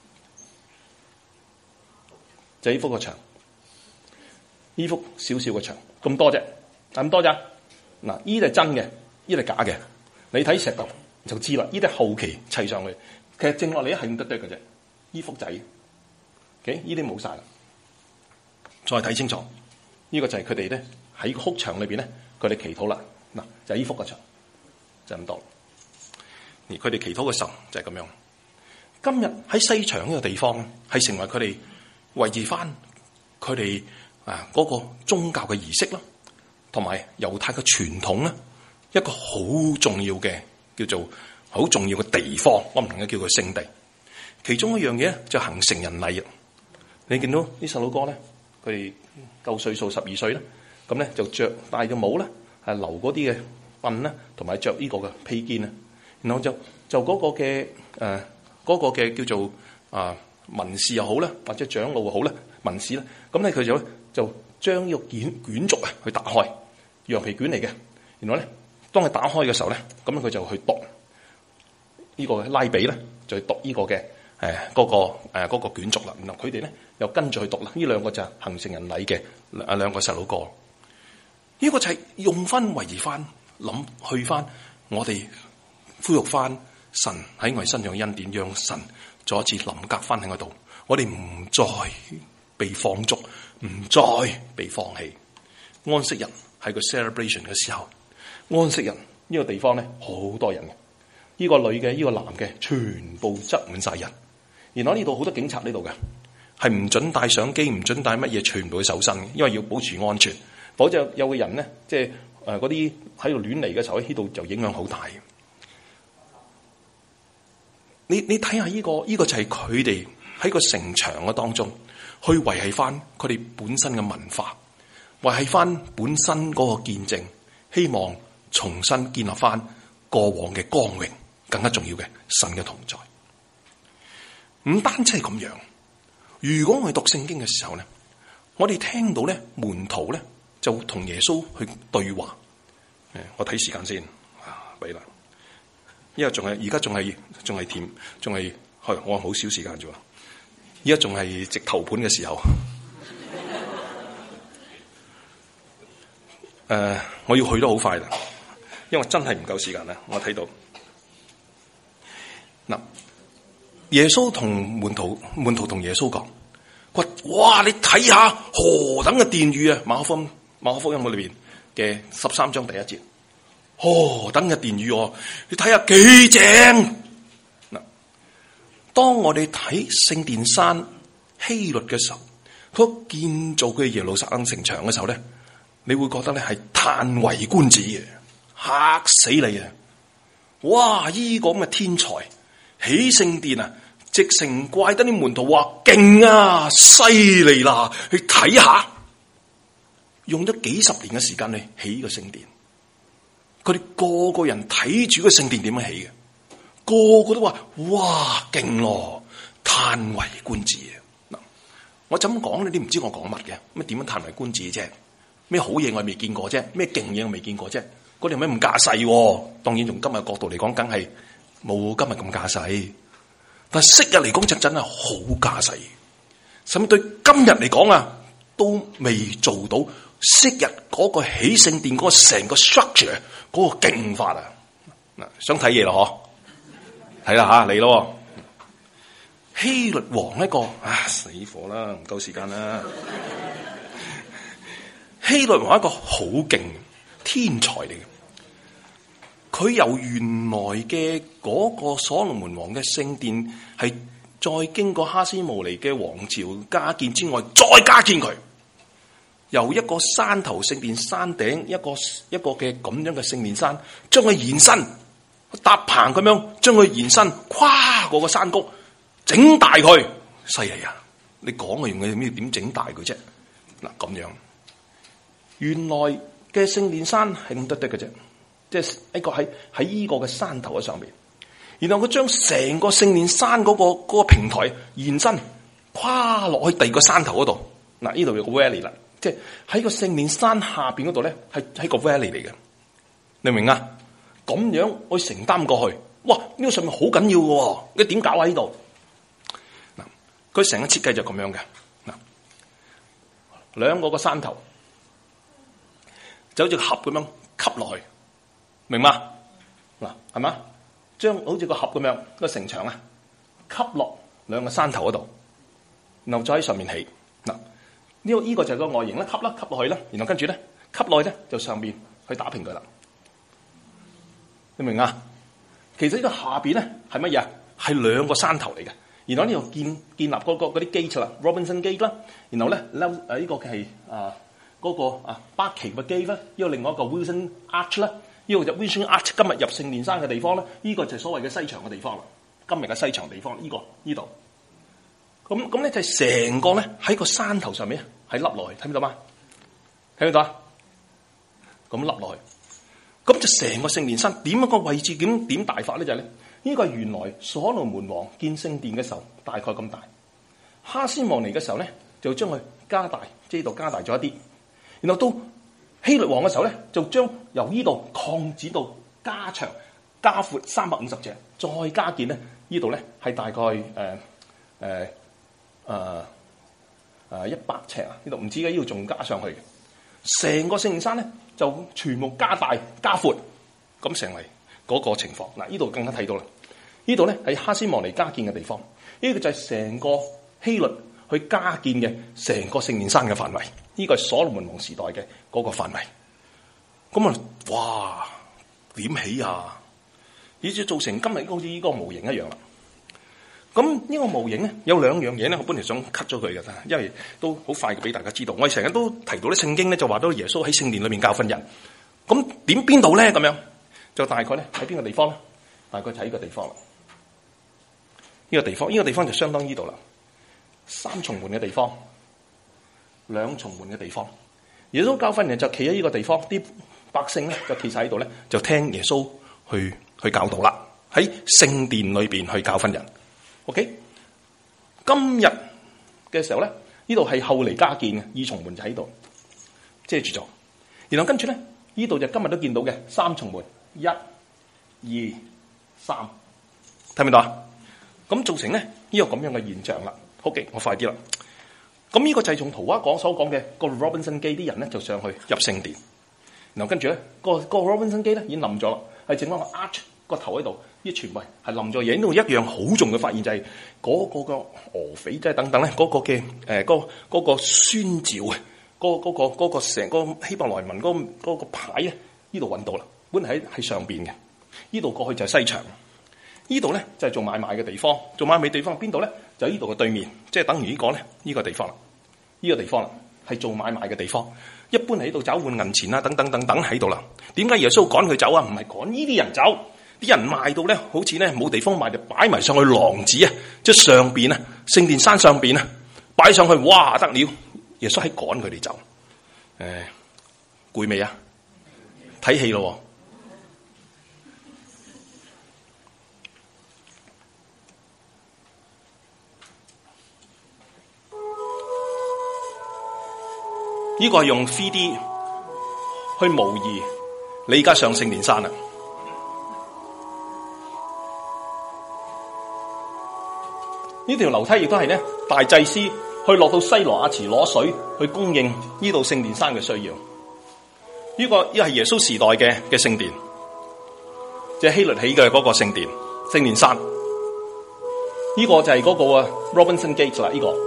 就係呢幅個牆，呢幅少少嘅牆，咁多啫，咁多咋？嗱，呢度係真嘅，呢度係假嘅，你睇石頭就知啦，呢啲係後期砌上去，其實剩落嚟係咁多堆嘅啫，呢幅仔，OK，呢啲冇晒啦。再睇清楚，呢、這個就係佢哋咧喺哭牆裏邊咧，佢哋祈禱啦。嗱，就係呢幅嘅牆，就咁、是、多。而佢哋祈禱嘅時候就係咁樣。今日喺西牆呢個地方，係成為佢哋維持翻佢哋啊嗰個宗教嘅儀式啦，同埋猶太嘅傳統啦，一個好重要嘅叫做好重要嘅地方，我唔能夠叫佢聖地。其中一樣嘢咧就行成人禮。你見到啲細佬哥咧？佢哋夠歲數十二歲啦，咁咧就着戴嘅帽啦，係留嗰啲嘅鬢啦，同埋着呢個嘅披肩啊，然後就就嗰個嘅誒嗰個嘅叫做啊文士又好啦，或者長老又好啦，文士啦，咁咧佢就就將呢個卷卷軸啊去打開，羊皮卷嚟嘅，然後咧當佢打開嘅時候咧，咁佢就去讀呢個拉比咧，就去讀呢個嘅。誒，嗰、那個誒、呃那個卷軸啦，然後佢哋咧又跟住去讀啦。呢兩個就係行成人禮嘅啊兩個細佬哥。呢、這個就係用翻維翻諗去翻我哋恢復翻神喺我哋身上嘅恩典，讓神再一次臨格翻喺嗰度。我哋唔再被放逐，唔再被放棄。安息日係個 celebration 嘅時候，安息日呢個地方咧好多人嘅，呢、這個女嘅，呢、這個男嘅，全部擠滿晒人。然後呢度好多警察呢度嘅，係唔准帶相機，唔准帶乜嘢，全部去搜身嘅，因為要保持安全。否則有個人咧，即係誒嗰啲喺度亂嚟嘅時候，喺呢度就影響好大。你你睇下呢個呢、這個就係佢哋喺個城牆嘅當中，去維繫翻佢哋本身嘅文化，維繫翻本身嗰個見證，希望重新建立翻過往嘅光榮，更加重要嘅神嘅同在。唔單止係咁樣，如果我哋讀聖經嘅時候咧，我哋聽到咧門徒咧就同耶穌去對話。誒，我睇時間先啊，俾啦，因為仲係而家仲係仲係甜，仲係係我好少時間啫。而家仲係直頭盤嘅時候。誒、呃，我要去得好快啦，因為真係唔夠時間啦。我睇到嗱。耶穌同門徒，門徒同耶穌講：佢話哇，你睇下何等嘅殿宇啊！馬可福音馬可福音裏邊嘅十三章第一節， 哦，等日殿宇哦，你睇下幾正嗱。當我哋睇聖殿山希律嘅時候，佢建造嘅耶路撒冷城牆嘅時候咧，你會覺得咧係嘆為觀止嘅，嚇死你啊！哇！依、這個咁嘅天才起聖殿啊，直成怪得啲門徒話勁啊，犀利啦！去睇下，用咗幾十年嘅時間去起呢個聖殿。佢哋個個人睇住個聖殿點樣起嘅，個個都話：哇，勁咯！嘆為觀止啊！嗱，我怎講你都唔知我講乜嘅，咩點樣嘆為觀止啫？咩好嘢我未見過啫？咩勁嘢我未見過啫？嗰啲有咩咁架勢？當然從今日角度嚟講，梗係冇今日咁架勢。但係昔日嚟講就真係好架勢，甚至對今日嚟講啊，都未做到昔日嗰個起聖殿嗰個成個 structure 嗰個勁法啊！嗱，想睇嘢咯嗬，睇啦吓，嚟咯。希律王呢個啊死火啦，唔夠時間啦。希律王一個好勁天才嚟嘅，佢由原來嘅嗰個所羅門王嘅聖殿係再經過哈斯慕尼嘅王朝加建之外，再加建佢，由一個山頭聖殿山頂一個一個嘅咁樣嘅聖殿山，將佢延伸搭棚咁樣，將佢延伸跨過個山谷，整大佢，犀利啊！你講嘅用嘅咩點整大佢啫？嗱，咁樣。原來嘅聖殿山係咁得得嘅啫，即係一個喺喺依個嘅山頭嘅上面，然後佢將成個聖殿山嗰個嗰個平台延伸跨落去第二個山頭嗰度。嗱，呢度有個 valley 啦，即係喺個聖殿山下邊嗰度咧，係喺個 valley 嚟嘅，你明唔明啊？咁樣我承擔過去，哇！呢個上面好緊要嘅，你點搞喺呢度？嗱，佢成個設計就咁樣嘅，嗱，兩個個山頭。就好似個盒咁樣吸落去，明嘛？嗱，係嘛？將好似個盒咁樣個城牆啊，吸落兩個山頭嗰度，然後再喺上面起。嗱，呢個呢個就係個外形啦，吸啦吸落去啦，然後跟住咧吸落去咧就上面去打平佢啦。你明啊？其實呢個下邊咧係乜嘢啊？係兩個山頭嚟嘅，然後呢度建建立嗰個嗰啲基礎啦 ，Robinson Gate 啦，然後咧咧誒呢個嘅係啊。嗰、那個啊巴奇嘅基啦，呢個另外一個 Wilson Arch 啦，呢個就 Wilson Arch 今日入聖殿山嘅地方咧，呢、這個就係所謂嘅西牆嘅地方啦。今日嘅西牆地方，呢、這個呢度，咁咁咧就係成個咧喺個山頭上面係凹落去，睇唔到嘛？睇唔到啊？咁凹落去，咁就成個聖殿山點一個位置點點大法咧就係、是、咧，呢、這個係原來所羅門王建聖殿嘅時候大概咁大，哈斯望尼嘅時候咧就將佢加大，即係度加大咗一啲。然後到希律王嘅時候咧，就將由呢度擴展到加長、加闊三百五十尺，再加建咧，呢度咧係大概誒誒誒誒一百尺啊！呢度唔知嘅，呢度仲加上去嘅，成個聖殿山咧就全部加大加闊，咁成為嗰個情況。嗱，呢度更加睇到啦，呢度咧係哈斯望尼加建嘅地方，呢、這個就係成個希律去加建嘅成個聖殿山嘅範圍。呢個係所羅門王時代嘅嗰個範圍，咁啊，哇，點起啊？以至造成今日好似呢個模型一樣啦。咁呢個模型咧有兩樣嘢咧，我本來想 cut 咗佢嘅，因為都好快俾大家知道。我哋成日都提到啲聖經咧，就話到耶穌喺聖殿裏面教訓人。咁點邊度咧？咁樣就大概咧喺邊個地方咧？大概就喺呢個地方啦。呢個地方，呢個地方就相當呢度啦，三重門嘅地方。兩重門嘅地方，耶穌教訓人就企喺呢個地方，啲百姓咧就企晒喺度咧，就聽耶穌去去教導啦。喺聖殿裏邊去教訓人。OK， 今日嘅時候咧，呢度係後嚟加建嘅二重門就喺度遮住咗，然後跟住咧呢度就今日都見到嘅三重門，一、二、三，睇唔睇到啊？咁造成咧呢、這個咁樣嘅現象啦。OK， 我快啲啦。咁呢個就係從圖畫講所講嘅個 Robinson Gate 啲人咧就上去入聖殿，然後跟住咧個個 Robinson Gate 咧已經冧咗啦，係剩翻個 arch 個頭喺度，呢全部係冧咗。影到一樣好重嘅發現就係嗰個嘅俄斐即係等等咧嗰個嘅誒嗰嗰個宣召啊，嗰嗰個嗰個成個希伯來文嗰嗰個牌咧呢度揾到啦。 本嚟喺喺上邊嘅，呢度過去就係西牆，呢度咧就係做買賣嘅地方。做買賣地方邊度咧？就喺呢度嘅對面，即係等於呢個咧呢個地方啦，呢個地方啦係做買賣嘅地方。一般喺度找換銀錢啊，等等等等喺度啦。點解耶穌趕佢走啊？唔係趕呢啲人走，啲人賣到咧好似咧冇地方賣，就擺埋上去廊子啊，即係上邊啊，聖殿山上邊啊，擺上去，哇得了！耶穌喺趕佢哋走。誒，攰未啊？睇戲咯。呢個係用 三 D 去模擬你而家上聖殿山啦。呢條樓梯亦都係咧大祭司去落到西羅亞池攞水去供應呢度聖殿山嘅需要。呢、這個呢係耶穌時代嘅嘅聖殿，即係希律起嘅嗰個聖殿聖殿山。呢、這個就係嗰個 Robinson Gate 啦，呢、這個。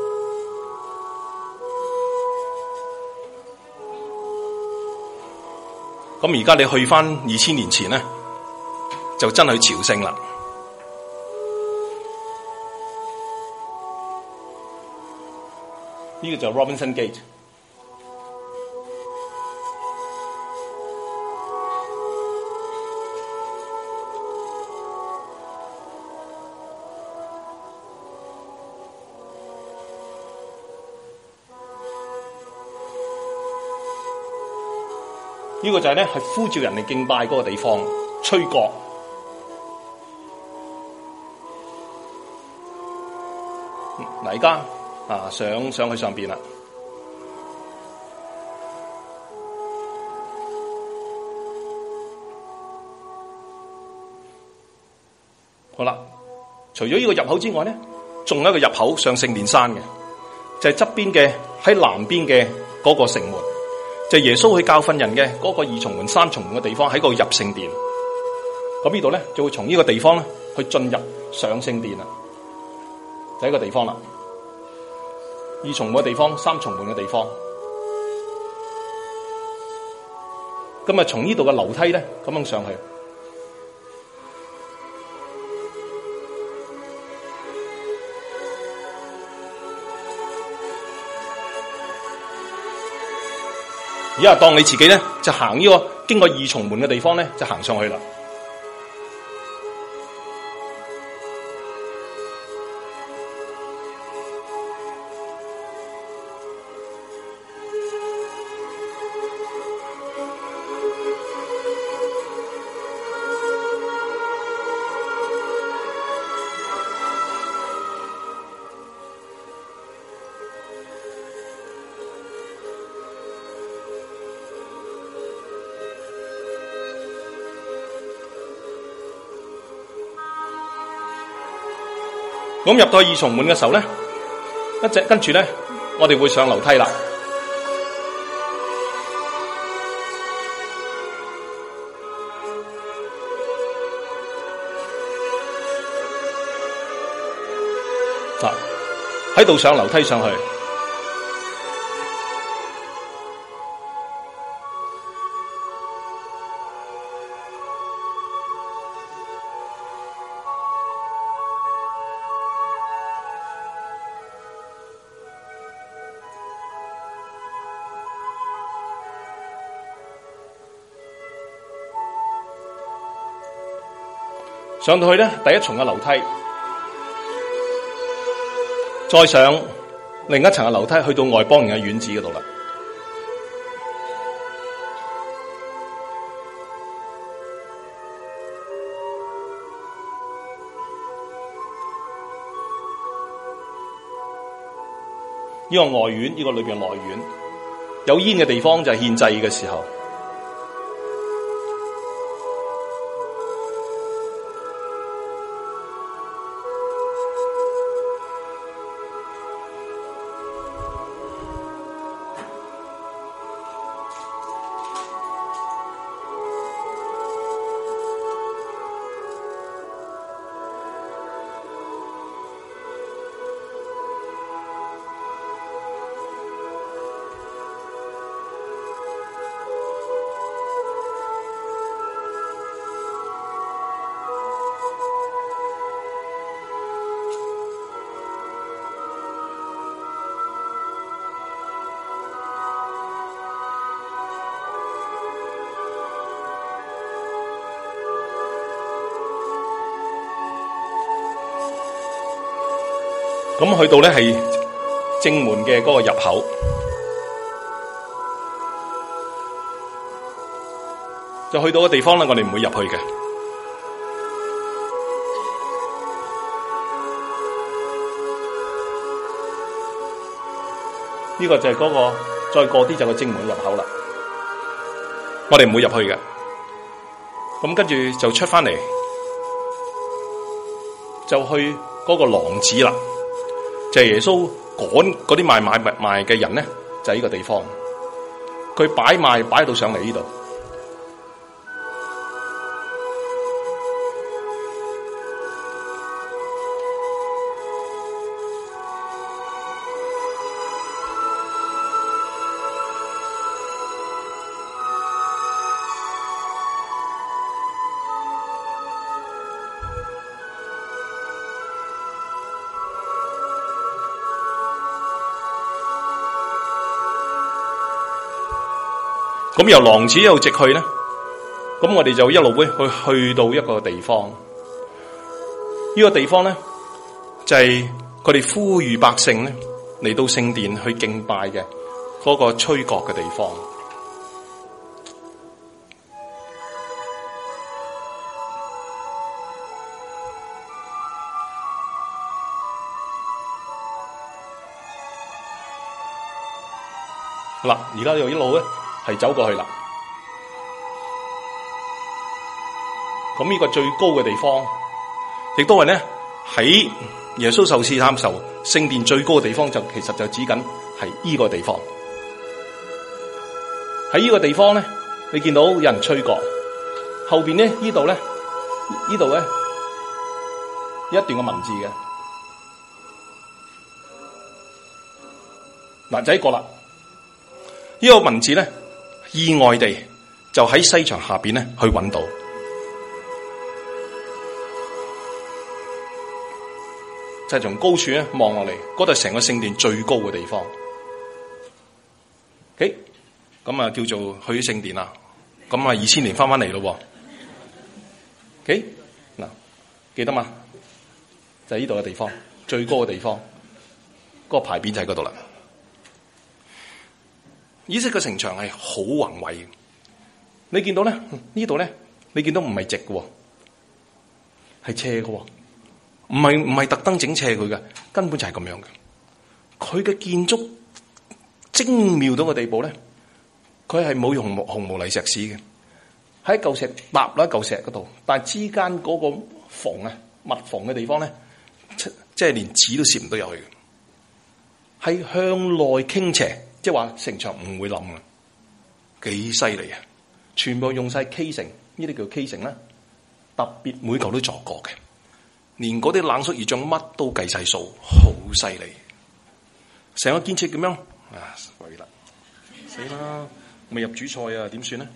咁而家你去翻二千年前咧，就真係去朝聖啦。呢、這個就係 Robinson Gate。呢、這個就係咧，係呼召人哋敬拜嗰個地方，吹角。嗱，而家啊，上上去上邊啦。好啦，除咗呢個入口之外咧，仲有一個入口上聖殿山嘅，就係側邊嘅喺南邊嘅嗰個城門。就係耶穌去教訓人嘅嗰個二重門、三重門嘅地方，喺嗰度入聖殿。咁呢度咧就會從呢個地方咧去進入上聖殿啦，就係一個地方啦。二重門嘅地方、三重門嘅地方。咁啊，從呢度嘅樓梯咧咁樣上去。而家當你自己咧就行呢個經過二重門嘅地方咧，就行上去啦。咁入到二重門嘅時候咧，一直跟住咧，我哋會上樓梯啦。嗱，喺度上樓梯上去。上到去咧，第一重嘅樓梯，再上另一層嘅樓梯，去到外邦人嘅院子嗰度啦。呢個外院，呢個裏邊內院，有煙嘅地方就係獻祭嘅時候。 咁去到咧係正門嘅嗰個入口，就去到個地方咧，我哋唔會入去嘅。呢個就係嗰個，再過啲就係個正門入口啦。我哋唔會入去嘅。咁跟住就出翻嚟，就去嗰個廊子啦。就係耶穌趕嗰啲賣買賣嘅人咧，就係呢個地方。佢擺賣擺到上嚟呢度。咁由廊子一路直去咧，咁我哋就一路會去去到一個地方。呢個地方咧就係佢哋呼籲百姓咧嚟到聖殿去敬拜嘅嗰個吹角嘅地方。嗱，而家又一路咧係走過去啦。咁呢個最高嘅地方，亦都係咧喺耶穌受試探時候，聖殿最高嘅地方就其實就指緊係呢個地方。喺呢個地方咧，你見到有人吹角，後邊咧呢度咧呢度咧一段嘅文字嘅。嗱，就一個啦。呢個文字咧，意外地就喺西牆下邊咧去揾到，就係從高處咧望落嚟，嗰度係成個聖殿最高嘅地方。OK，咁啊叫做去聖殿啦。咁啊二千年翻翻嚟咯。OK，嗱，記得嘛？就係呢度嘅地方，最高嘅地方，嗰個牌匾就喺嗰度啦。以色列嘅城牆係好宏偉嘅，你見到咧呢度咧，你見到唔係直嘅，係斜嘅，唔係唔係特登整斜佢嘅，根本就係咁樣嘅。佢嘅建築精妙到個地步咧，佢係冇用紅毛泥石屎嘅，喺嚿石搭落一嚿石嗰度，但係之間嗰個縫啊密縫嘅地方咧，即係連紙都攝唔到入去嘅，係向內傾斜。即係話城牆唔會冧啊，幾犀利啊！全部用晒 K 繩，呢啲叫 K 繩啦。特別每嚿都鑿過嘅，連嗰啲冷縮熱脹乜都計晒數，好犀利。成個建設咁樣啊，鬼啦死啦，未入主菜啊，點算咧？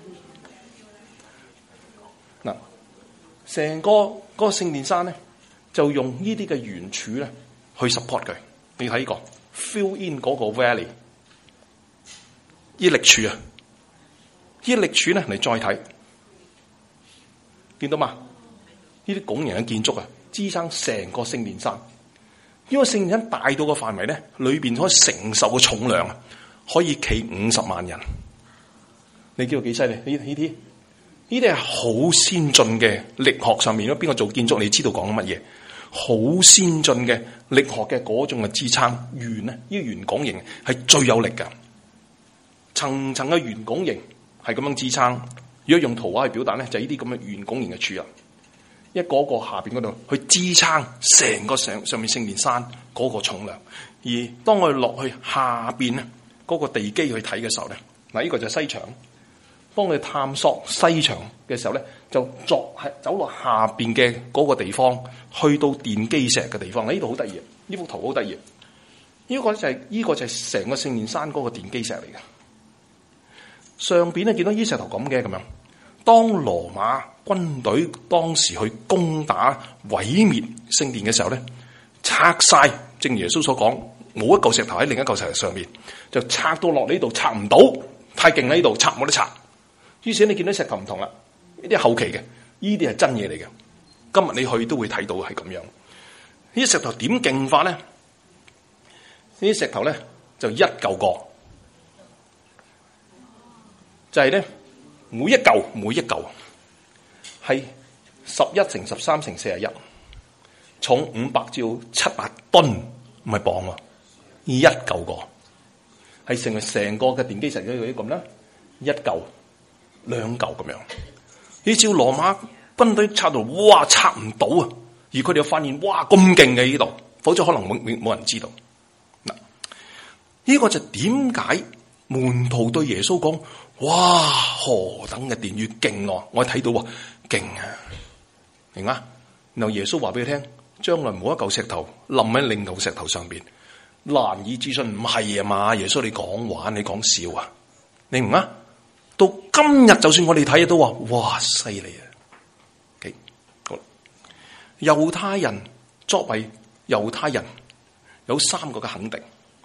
嗱，成個嗰個聖殿山咧，就用呢啲嘅圓柱咧去 support 佢。你睇過 fill in 嗰個 valley。呢力柱啊，呢力柱咧嚟再睇，見到嘛？呢啲拱形嘅建築啊，支撐成個聖殿山。因為聖殿山大到個範圍咧，裏邊可以承受嘅重量啊，可以企五十萬人。你知道幾犀利？呢呢啲呢啲係好先進嘅力學上面。如果邊個做建築，你知道講乜嘢？好先進嘅力學嘅嗰種嘅支撐圓咧，呢個圓拱形係最有力㗎。層層嘅圓拱形係咁樣支撐，如果用圖畫去表達咧，就係呢啲咁嘅圓拱形嘅柱啊，一個一個下邊嗰度去支撐成個上上面聖殿山嗰個重量。而當我哋落去下邊咧，嗰個地基去睇嘅時候咧，嗱，呢個就係西牆。當我哋探索西牆嘅時候咧，就作係走落下邊嘅嗰個地方，去到奠基石嘅地方。呢度好得意，呢幅圖好得意。呢個就係呢個就係成個聖殿山嗰個奠基石嚟嘅。上邊咧見到依石頭咁嘅咁樣，當羅馬軍隊當時去攻打毀滅聖殿嘅時候咧，拆晒，正如耶穌所講，冇一嚿石頭喺另一嚿石頭上面，就拆到落呢度，拆唔到，太勁啦！呢度拆冇得拆。於是你見到石頭唔同啦，呢啲後期嘅，呢啲係真嘢嚟嘅。今日你去都會睇到係咁樣。呢啲石頭點勁法咧？ 呢啲石頭咧就一嚿個，就係咧每一嚿每一嚿係十一乘十三乘四十一，重五百至七百噸，唔係磅喎，一嚿個係成為成個嘅奠基石嗰啲咁啦，一嚿兩嚿咁樣。呢照羅馬軍隊拆到，哇拆唔到啊！而佢哋又發現，哇咁勁嘅呢度，否則可能冇冇人知道。嗱，呢個就點解門徒對耶穌講，哇何等嘅殿宇勁啊！我睇到啊，勁啊，明嘛？然後耶穌話俾佢聽，將來冇一嚿石頭冧喺另一嚿石頭上邊，難以置信。唔係啊嘛，耶穌你講玩，你講笑啊？你明嘛？到今日就算我哋睇都話，哇犀利啊！好，猶太人作為猶太人有三個嘅肯定，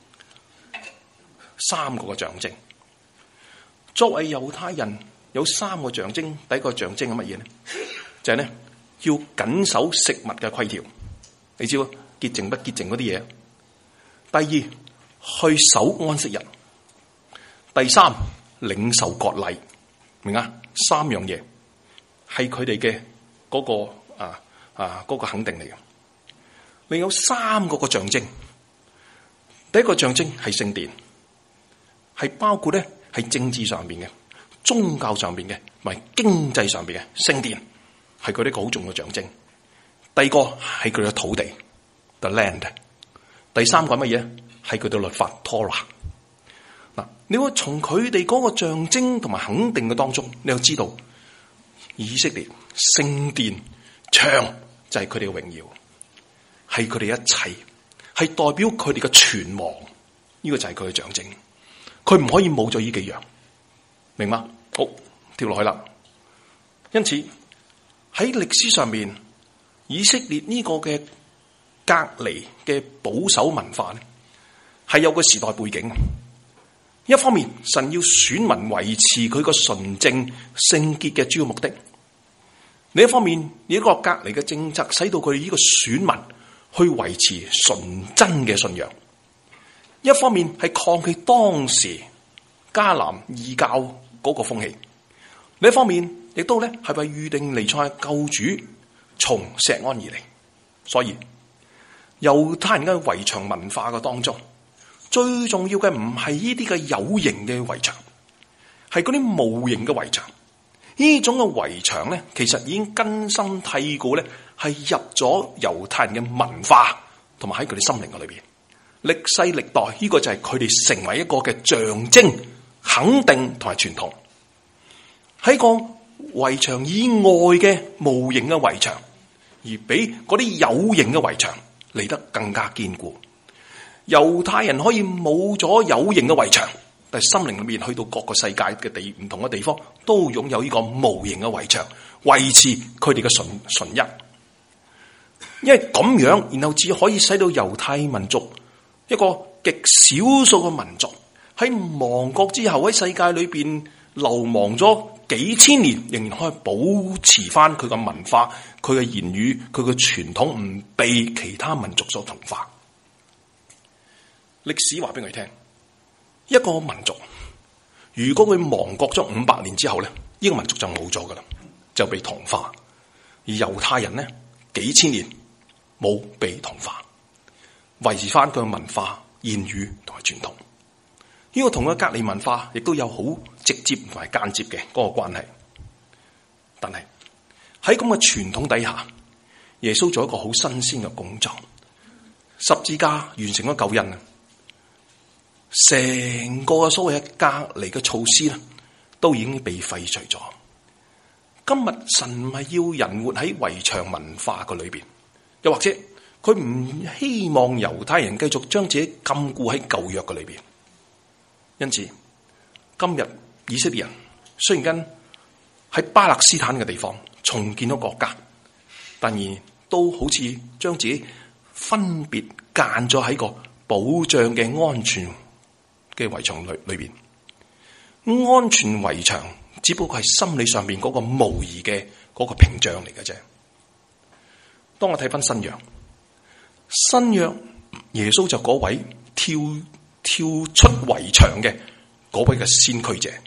三個嘅象徵。作為猶太人有三個象徵，第一個象徵係乜嘢呢？就係咧要謹守食物嘅規條，你知啊，潔淨不潔淨嗰啲嘢。第二，去守安息日。第三，領受割禮，明啊？三樣嘢係佢哋嘅嗰個啊啊嗰個肯定嚟嘅。另有三個個象徵，第一個象徵係聖殿，係包括咧係政治上邊嘅、宗教上邊嘅，同埋經濟上邊嘅聖殿，係佢哋一個好重要嘅象徵。第二個係佢哋嘅土地 ，the land。第三個係乜嘢？係佢哋律法 Torah。嗱，你會從佢哋嗰個象徵同埋肯定嘅當中，你又知道以色列聖殿牆就係佢哋嘅榮耀，係佢哋一切，係代表佢哋嘅存亡。呢個就係佢嘅象徵，佢唔可以冇咗呢幾樣，明嗎？好，跳落去啦。因此喺歷史上面，以色列呢個嘅隔離嘅保守文化咧，係有個時代背景。一方面，神要選民維持佢個純正聖潔嘅主要目的；另一方面，呢一個隔離嘅政策，使到佢哋呢個選民去維持純真嘅信仰。一方面係抗拒當時迦南異教嗰個風氣；另一方面，亦都咧係為預定彌賽亞救主從錫安而嚟。所以猶太人嘅圍牆文化嘅當中，最重要嘅唔係呢啲嘅有形嘅圍牆，係嗰啲無形嘅圍牆。呢種嘅圍牆咧，其實已經根深蒂固咧，係入咗猶太人嘅文化，同埋喺佢哋心靈嘅裏邊。歷世歷代，呢個就係佢哋成為一個嘅象徵、肯定同埋傳統。喺個圍牆以外嘅無形嘅圍牆，而比嗰啲有形嘅圍牆嚟得更加堅固。猶太人可以冇咗有形嘅圍牆，但係心靈裏面去到各個世界嘅地唔同嘅地方，都擁有呢個無形嘅圍牆，維持佢哋嘅純純一。因為咁樣，然後只可以使到猶太民族一個極少數嘅民族喺亡國之後喺世界裏邊流亡咗幾千年，仍然可以保持翻佢嘅文化、佢嘅言語、佢嘅傳統，唔被其他民族所同化。歷史話俾佢聽，一個民族如果佢亡國咗五百年之後咧，呢個民族就冇咗噶啦，就被同化。而猶太人咧，幾千年冇被同化，維持翻佢嘅文化、言語同埋傳統。呢個同佢隔離文化亦都有好直接同埋間接嘅嗰個關係。但係喺咁嘅傳統底下，耶穌做一個好新鮮嘅工作，十字架完成咗救恩。成個所謂嘅隔離嘅措施咧，都已經被廢除咗。今日神唔係要人活喺圍牆文化嘅裏邊，又或者佢唔希望猶太人繼續將自己禁錮喺舊約嘅裏邊。因此，今日以色列人雖然跟喺巴勒斯坦嘅地方重建咗國家，但然都好似將自己分別間咗喺個保障嘅安全嘅圍牆裏裏邊。安全圍牆只不過係心理上邊嗰個模擬嘅嗰個屏障嚟嘅啫。當我睇翻新約，新約耶穌就嗰位跳跳出圍牆嘅嗰位嘅先驅者。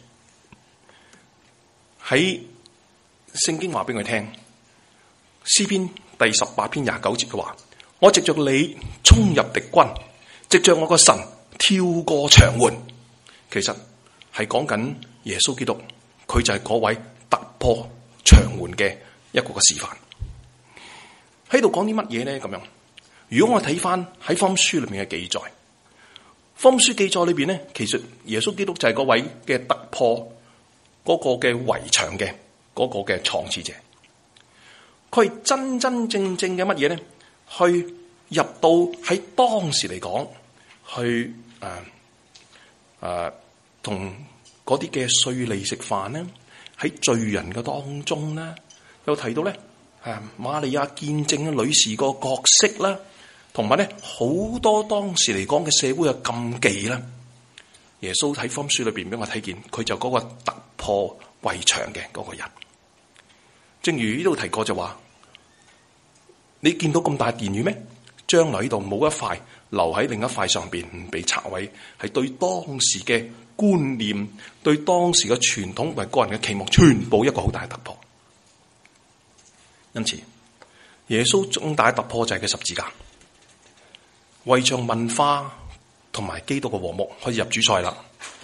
喺聖經話俾佢聽，詩篇第十八篇廿九節嘅話，我藉着你衝入敵軍，藉着我個神跳過牆垣。其實係講緊耶穌基督，佢就係嗰位突破牆垣嘅一個嘅示範。喺度講啲乜嘢咧？咁樣，如果我睇翻喺福音書裏面嘅記載，福音書記載裏邊咧，其實耶穌基督就係嗰位嘅突破嗰個嘅圍牆嘅嗰個嘅創始者。佢係真真正正嘅乜嘢咧？去入到喺當時嚟講，去誒誒同嗰啲嘅稅吏食飯咧，喺罪人嘅當中咧，又提到咧誒瑪利亞見證嘅女士個角色啦，同埋咧好多當時嚟講嘅社會嘅禁忌啦。耶穌喺福音書裏邊俾我睇見，佢就嗰個突破圍牆嘅嗰個人。正如呢度提過就話，你見到咁大殿宇咩？將來呢度冇一塊留喺另一塊上邊唔被拆毀，係對當時嘅觀念、對當時嘅傳統同埋個人嘅期望，全部一個好大嘅突破。因此，耶穌重大嘅突破就係佢十字架，圍牆文化同埋基督嘅和睦可以入主菜啦。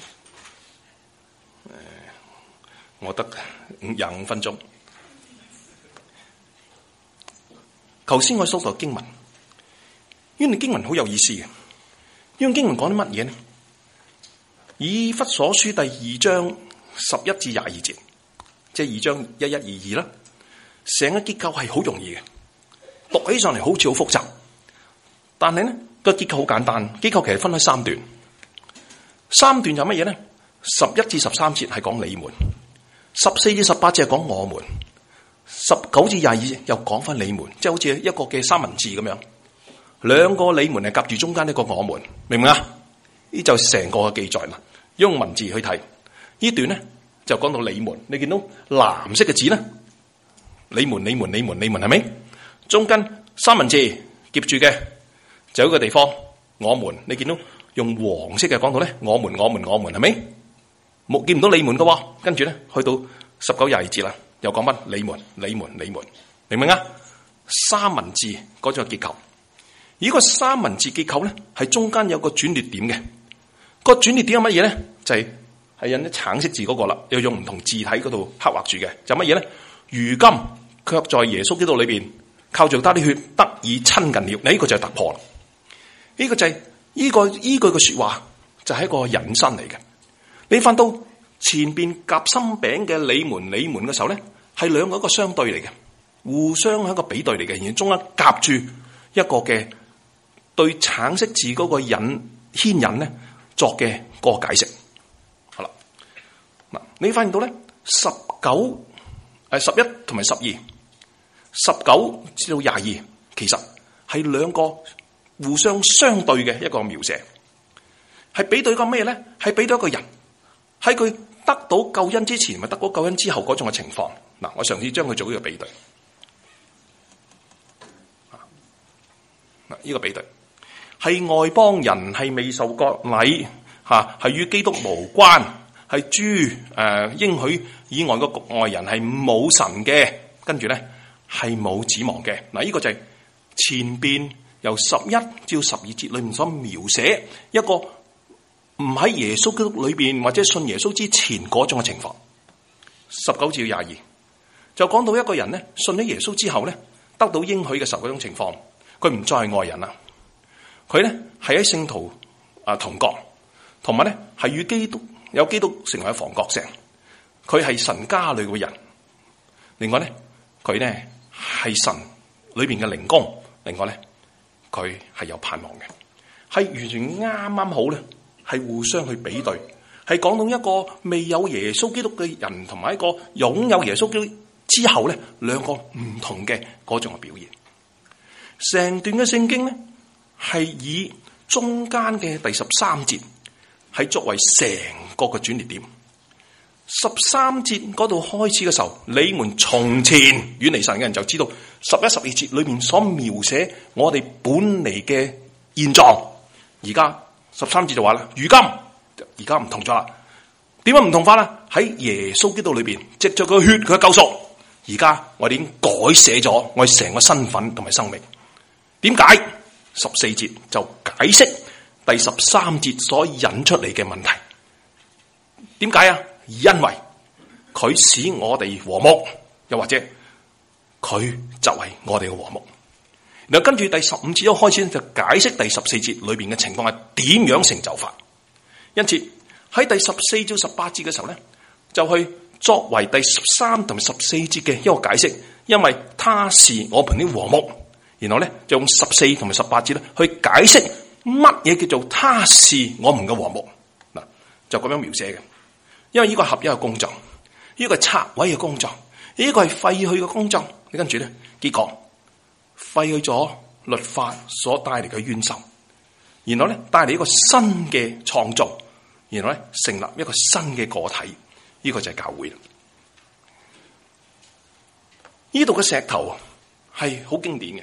我得廿五分鐘。頭先我所讀經文，呢段經文好有意思嘅。呢段經文講啲乜嘢呢？以弗所書第二章十一至廿二節，即係二章一一二二啦。成個結構係好容易嘅，讀起上嚟好似好複雜，但係呢個結構好簡單。結構其實分開三段，三段就乜嘢呢？十一至十三節係講你們，十四至十八節係講我們，十九至廿二節又講翻你們，即係好似一個嘅三文治咁樣，兩個你們係夾住中間一個我們，明唔明啊？呢就成個嘅記載啦。用文字去睇呢段呢，就講到你們，你見到藍色嘅字呢？你們你們你們你們係咪？中間三文治夾住嘅就有一個地方我們，你見到用黃色嘅講到咧，我們我們我們係咪？冇見唔到你們嘅，跟住咧去到十九廿二節啦，又講翻你們你們你們，明唔明啊？三文治嗰種結構，而個三文治結構咧係中間有個轉捩點嘅，個轉捩點係乜嘢咧？就係係印啲橙色字嗰個啦，又用唔同字體嗰度刻畫住嘅，就乜嘢咧？如今卻在耶穌基督裏邊，靠着他的血得以親近了。呢、這個就係突破啦。呢、這個就係、是、呢、這個依句嘅說話，就係一個引申嚟嘅。你翻到前邊夾心餅嘅你們你們嘅時候咧，係兩個一個相對嚟嘅，互相係一個比對嚟嘅，然後中間夾住一個嘅對橙色字嗰個引牽引咧作嘅嗰個解釋。好啦，嗱，你發現到咧十九。誒，十一同埋十二，十九至到廿二，其實係兩個互相相對嘅一個描寫，係比對個咩咧？係比對一個人喺佢得到救恩之前，咪得到救恩之後嗰種嘅情況。嗱，我嘗試將佢做呢個比對。嗱，呢個比對係外邦人，係未受割禮，吓係與基督無關。係諸誒應許以外嘅局外人係冇神嘅，跟住咧係冇指望嘅。嗱，呢個就係前邊由十一至十二節裏面所描寫一個唔喺耶穌基督裏邊或者信耶穌之前嗰種嘅情況。十九至廿二就講到一個人咧信咗耶穌之後咧得到應許嘅時候嗰種情況，佢唔再係外人啦，佢咧係喺聖徒啊同國，同埋咧係與基督。有基督成為房角石，佢係神家裏嘅人。另外咧，佢咧係神裏邊嘅靈宮。另外咧，佢係有盼望嘅，係完全啱啱好咧，係互相去比對，係講到一個未有耶穌基督嘅人，同埋一個擁有耶穌基督之後咧，兩個唔同嘅嗰種嘅表現。成段嘅聖經咧，係以中間嘅第十三節係作為成個嘅轉捩點。十三節嗰度開始嘅時候，你們從前遠離神嘅人就知道，十一、十二節裏面所描寫我哋本嚟嘅現狀，而家十三節就話啦，如今而家唔同咗啦。點解唔同法啦？喺耶穌基督裏邊，藉着佢嘅血，佢嘅救贖，而家我哋已經改寫咗我哋成個身份同埋生命。點解？十四節就解釋第十三節所引出嚟嘅問題。點解啊？因為佢使我哋和睦，又或者佢就係我哋嘅和睦。然後跟住第十五節一開始就解釋第十四節裏邊嘅情況係點樣成就法。因此喺第十四至十八節嘅時候咧，就去作為第十三同埋十四節嘅一個解釋。因為他是我們的和睦，然後咧就用十四同埋十八節咧去解釋乜嘢叫做他是我們嘅和睦。嗱，就咁樣描寫嘅。因為呢個係合一嘅工作，呢個係拆毀嘅工作，呢個係廢去嘅工作。你跟住咧，結果廢去咗律法所帶嚟嘅冤仇，然後咧帶嚟一個新嘅創造，然後咧成立一個新嘅個體，呢個就係教會啦。呢度嘅石頭係好經典嘅。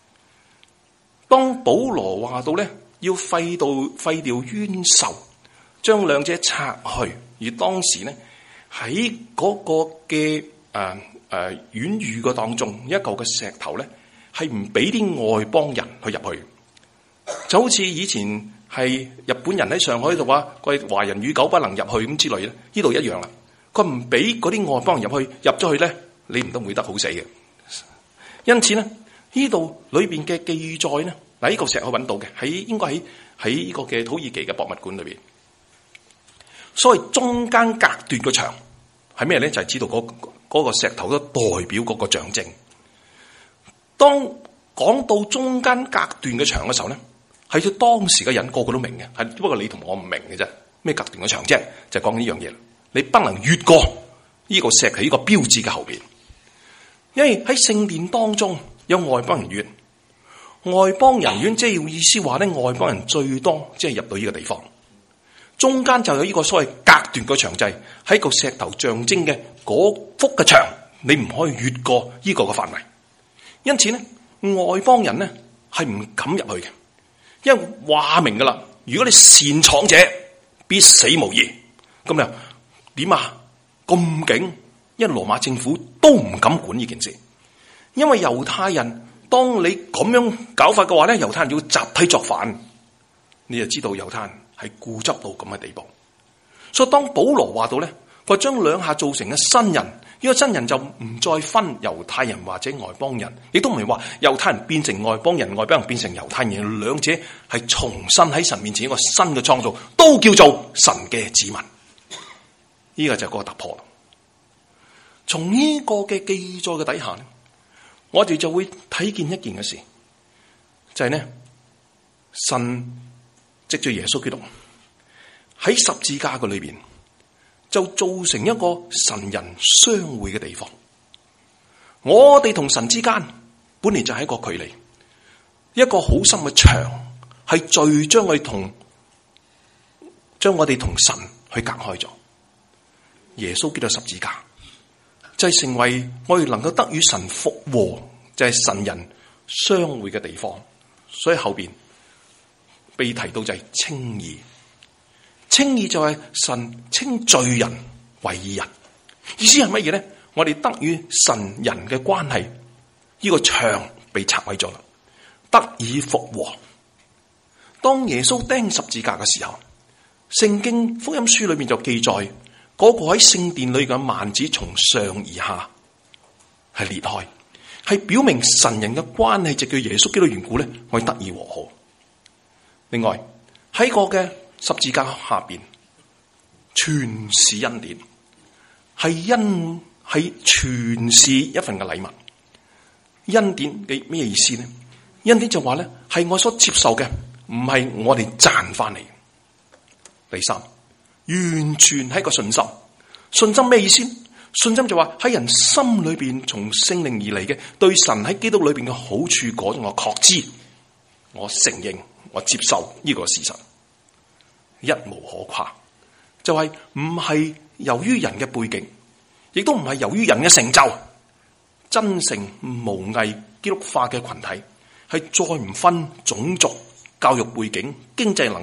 當保羅話到咧要廢到廢掉冤仇，將兩者拆去，而當時咧喺嗰個嘅誒誒院宇嘅當中，一嚿嘅石頭咧係唔俾啲外邦人去入去，就好似以前係日本人喺上海度話，佢華人與狗不能入去咁之類咧，呢度一樣啦。佢唔俾嗰啲外邦人入去，入咗去咧，你唔都會得好死嘅。因此咧，呢度裏邊嘅記載咧，嗱、這、呢個石可揾到嘅，喺應該喺喺呢個嘅土耳其嘅博物館裏邊。所謂中間隔斷嘅牆係咩咧？就係、是、知道嗰、那、嗰個石頭都代表嗰個象徵。當講到中間隔斷嘅牆嘅時候咧，係要當時嘅人個個都明嘅，係不過你同我唔明嘅啫。咩隔斷嘅牆啫？就係講呢樣嘢。你不能越過呢個石喺呢個標誌嘅後邊，因為喺聖殿當中有外邦人院。外邦人院即係意思話咧，外邦人最多即係入到呢個地方。中間就有呢個所謂隔斷嘅牆制，喺個石頭象徵嘅嗰幅嘅牆，你唔可以越過呢個嘅範圍。因此咧，外邦人咧係唔敢入去嘅，因為話明噶啦，如果你擅闖者，必死無疑。咁又點啊？咁勁，因為羅馬政府都唔敢管呢件事，因為猶太人，當你咁樣搞法嘅話咧，猶太人要集體作反，你就知道猶太人係固執到咁嘅地步。所以當保羅話到咧，佢將兩下造成嘅新人，呢、這個新人就唔再分猶太人或者外邦人，亦都唔係話猶太人變成外邦人，外邦人變成猶太人，兩者係重新喺神面前一個新嘅創造，都叫做神嘅子民。呢、這個就係嗰個突破。從呢個嘅記載嘅底下咧，我哋就會睇見一件嘅事，就係、是、呢神藉住耶穌基督喺十字架嘅裏邊，就造成一個神人相會嘅地方。我哋同神之間本嚟就係一個距離，一個好深嘅牆，係最將佢同將我哋同神去隔開咗。耶穌基督十字架就係、是、成為我哋能夠得與神復和，就係、是、神人相會嘅地方。所以後邊被提到就係稱義，稱義就係神稱罪人為義人。意思係乜嘢咧？我哋得與神人嘅關係，呢、這個牆被拆毀咗啦，得以復和。當耶穌釘十字架嘅時候，聖經福音書裏面就記載，嗰、那個喺聖殿裏嘅幔子從上而下係裂開，係表明神人嘅關係，藉住耶穌基督緣故咧，可以得以和好。另外喺個嘅十字架下邊，全是恩典，係因係全是一份嘅禮物。恩典嘅咩意思呢？恩典就話咧，係我所接受嘅，唔係我哋賺翻嚟。第三，完全係個信心。信心咩意思？信心就話喺人心裏邊從聖靈而嚟嘅，對神喺基督裏邊嘅好處嗰種我確知，我承認，我接受呢個事實，一無可誇。就係唔係由於人嘅背景，亦都唔係由於人嘅成就，真誠無偽基督化嘅群體，係再唔分種族、教育背景、經濟能力、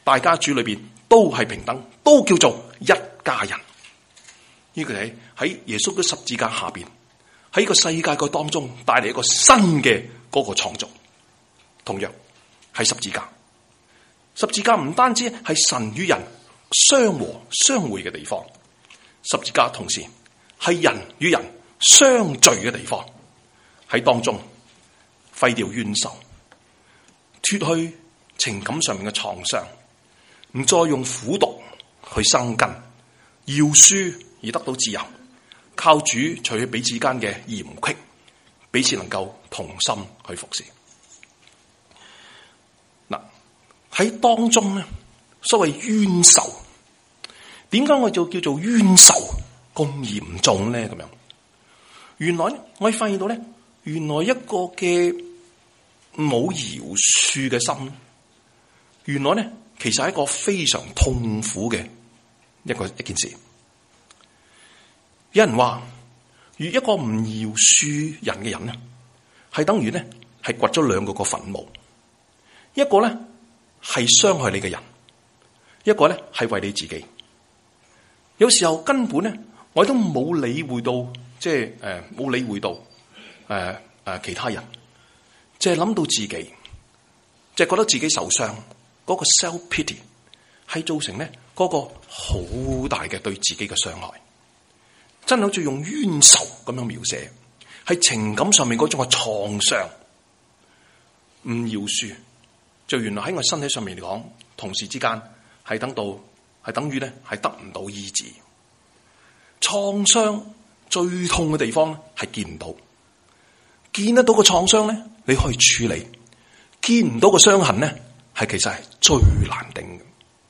大家主裏邊都係平等，都叫做一家人。呢個係喺耶穌嘅十字架下邊，喺個世界嘅當中帶嚟一個新嘅嗰個創造。同樣係十字架，十字架唔單止係神與人相和相會嘅地方，十字架同時係人與人相聚嘅地方。喺當中廢掉冤仇，脫去情感上面嘅創傷，唔再用苦毒去生根，饒恕而得到自由，靠主除去彼此間嘅嫌隙，彼此能夠同心去服侍。嗱，喺當中咧，所謂冤仇，點解我就叫做冤仇咁嚴重咧？咁樣，原來我發現到咧，原來一個嘅冇饒恕嘅心，原來咧其實係一個非常痛苦嘅一個一件事。有人話，如一個唔饒恕人嘅人咧，係等於咧係掘咗兩個個墳墓，一個咧係傷害你嘅人，一個咧係為你自己。有時候根本咧，我都冇理會到，即係誒冇理會到誒誒、呃呃、其他人，即係諗到自己，即係覺得自己受傷，嗰、那個 self pity 係造成咧嗰個好大嘅對自己嘅傷害。真係好似用冤仇咁樣描寫，係情感上面嗰種嘅創傷。唔饒恕，就原來喺我身體上面嚟講，同時之間係等到係等於咧係得唔到醫治。創傷最痛嘅地方咧係見唔到，見得到個創傷咧你可以處理，見唔到個傷痕咧係其實係最難頂嘅。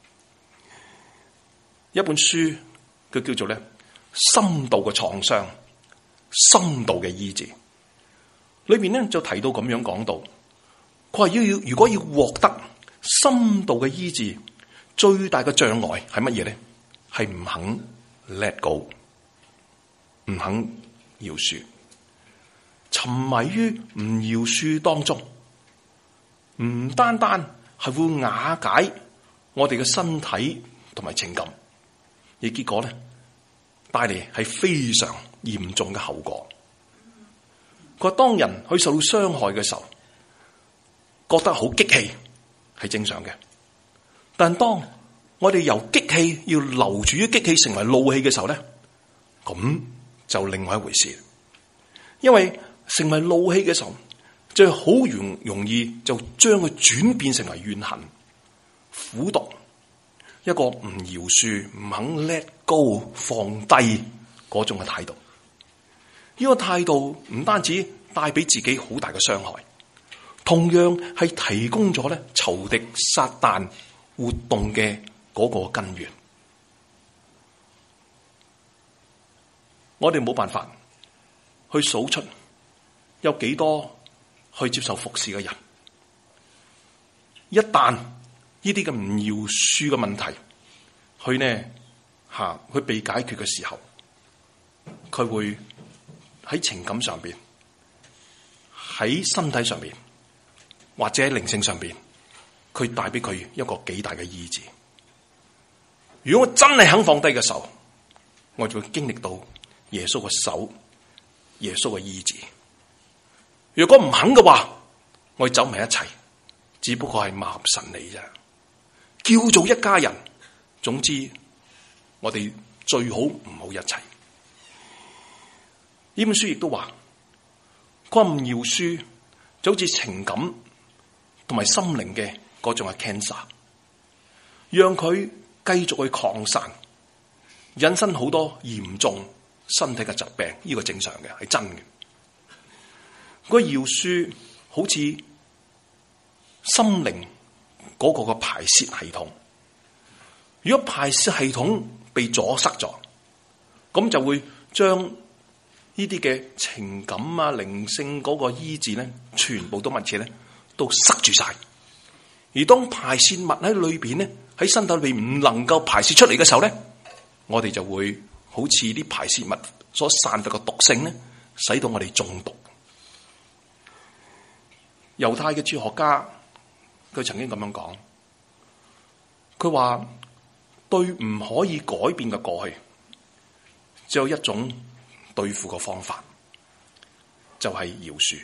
一本書佢叫做咧深度嘅創傷，深度嘅醫治，裏邊咧就提到咁樣講到，佢話要要如果要獲得深度嘅醫治，最大嘅障礙係乜嘢咧？係唔肯 let go， 唔肯饒恕，沉迷於唔饒恕當中，唔單單係會瓦解我哋嘅身體同埋情感，而結果咧帶嚟係非常嚴重嘅後果。佢話當人去受到傷害嘅時候，覺得好激氣係正常嘅，但當我哋由激氣要流住於激氣成為怒氣嘅時候咧，咁就另外一回事。因為成為怒氣嘅時候，就好容容易就將佢轉變成為怨恨、苦毒。一個唔饒恕、唔肯 let go 放低嗰種嘅態度，呢個態度唔單止帶俾自己好大嘅傷害，同樣係提供咗咧仇敵撒旦活動嘅嗰個根源。我哋冇辦法去數出有幾多去接受服侍嘅人，一旦呢啲嘅唔饒恕嘅問題，佢呢吓佢被解決嘅時候，佢會喺情感上邊、喺身體上邊或者喺靈性上邊，佢帶俾佢一個幾大嘅醫治。如果我真係肯放低嘅時候，我就會經歷到耶穌嘅手、耶穌嘅醫治。如果唔肯嘅話，我哋走埋一齊，只不過係貌合神離啫。叫做一家人，總之我哋最好唔好一齊。呢本書亦都話，佢唔饒恕就好似情感同埋心靈嘅嗰種嘅 cancer， 讓佢繼續去擴散，引申好多嚴重身體嘅疾病。呢個正常嘅，係真嘅。個饒恕好似心靈嗰個個排泄系統，如果排泄系統被阻塞咗，咁就會將呢啲嘅情感啊、靈性嗰個醫治咧，全部都乜嘢咧，都塞住晒。而當排泄物喺裏邊咧，喺身體裏邊唔能夠排泄出嚟嘅時候咧，我哋就會好似啲排泄物所散發嘅毒性咧，使到我哋中毒。猶太嘅哲學家佢曾經咁樣講， 佢話對唔可以改變嘅過去，只有一種對付嘅方法，就係饒恕。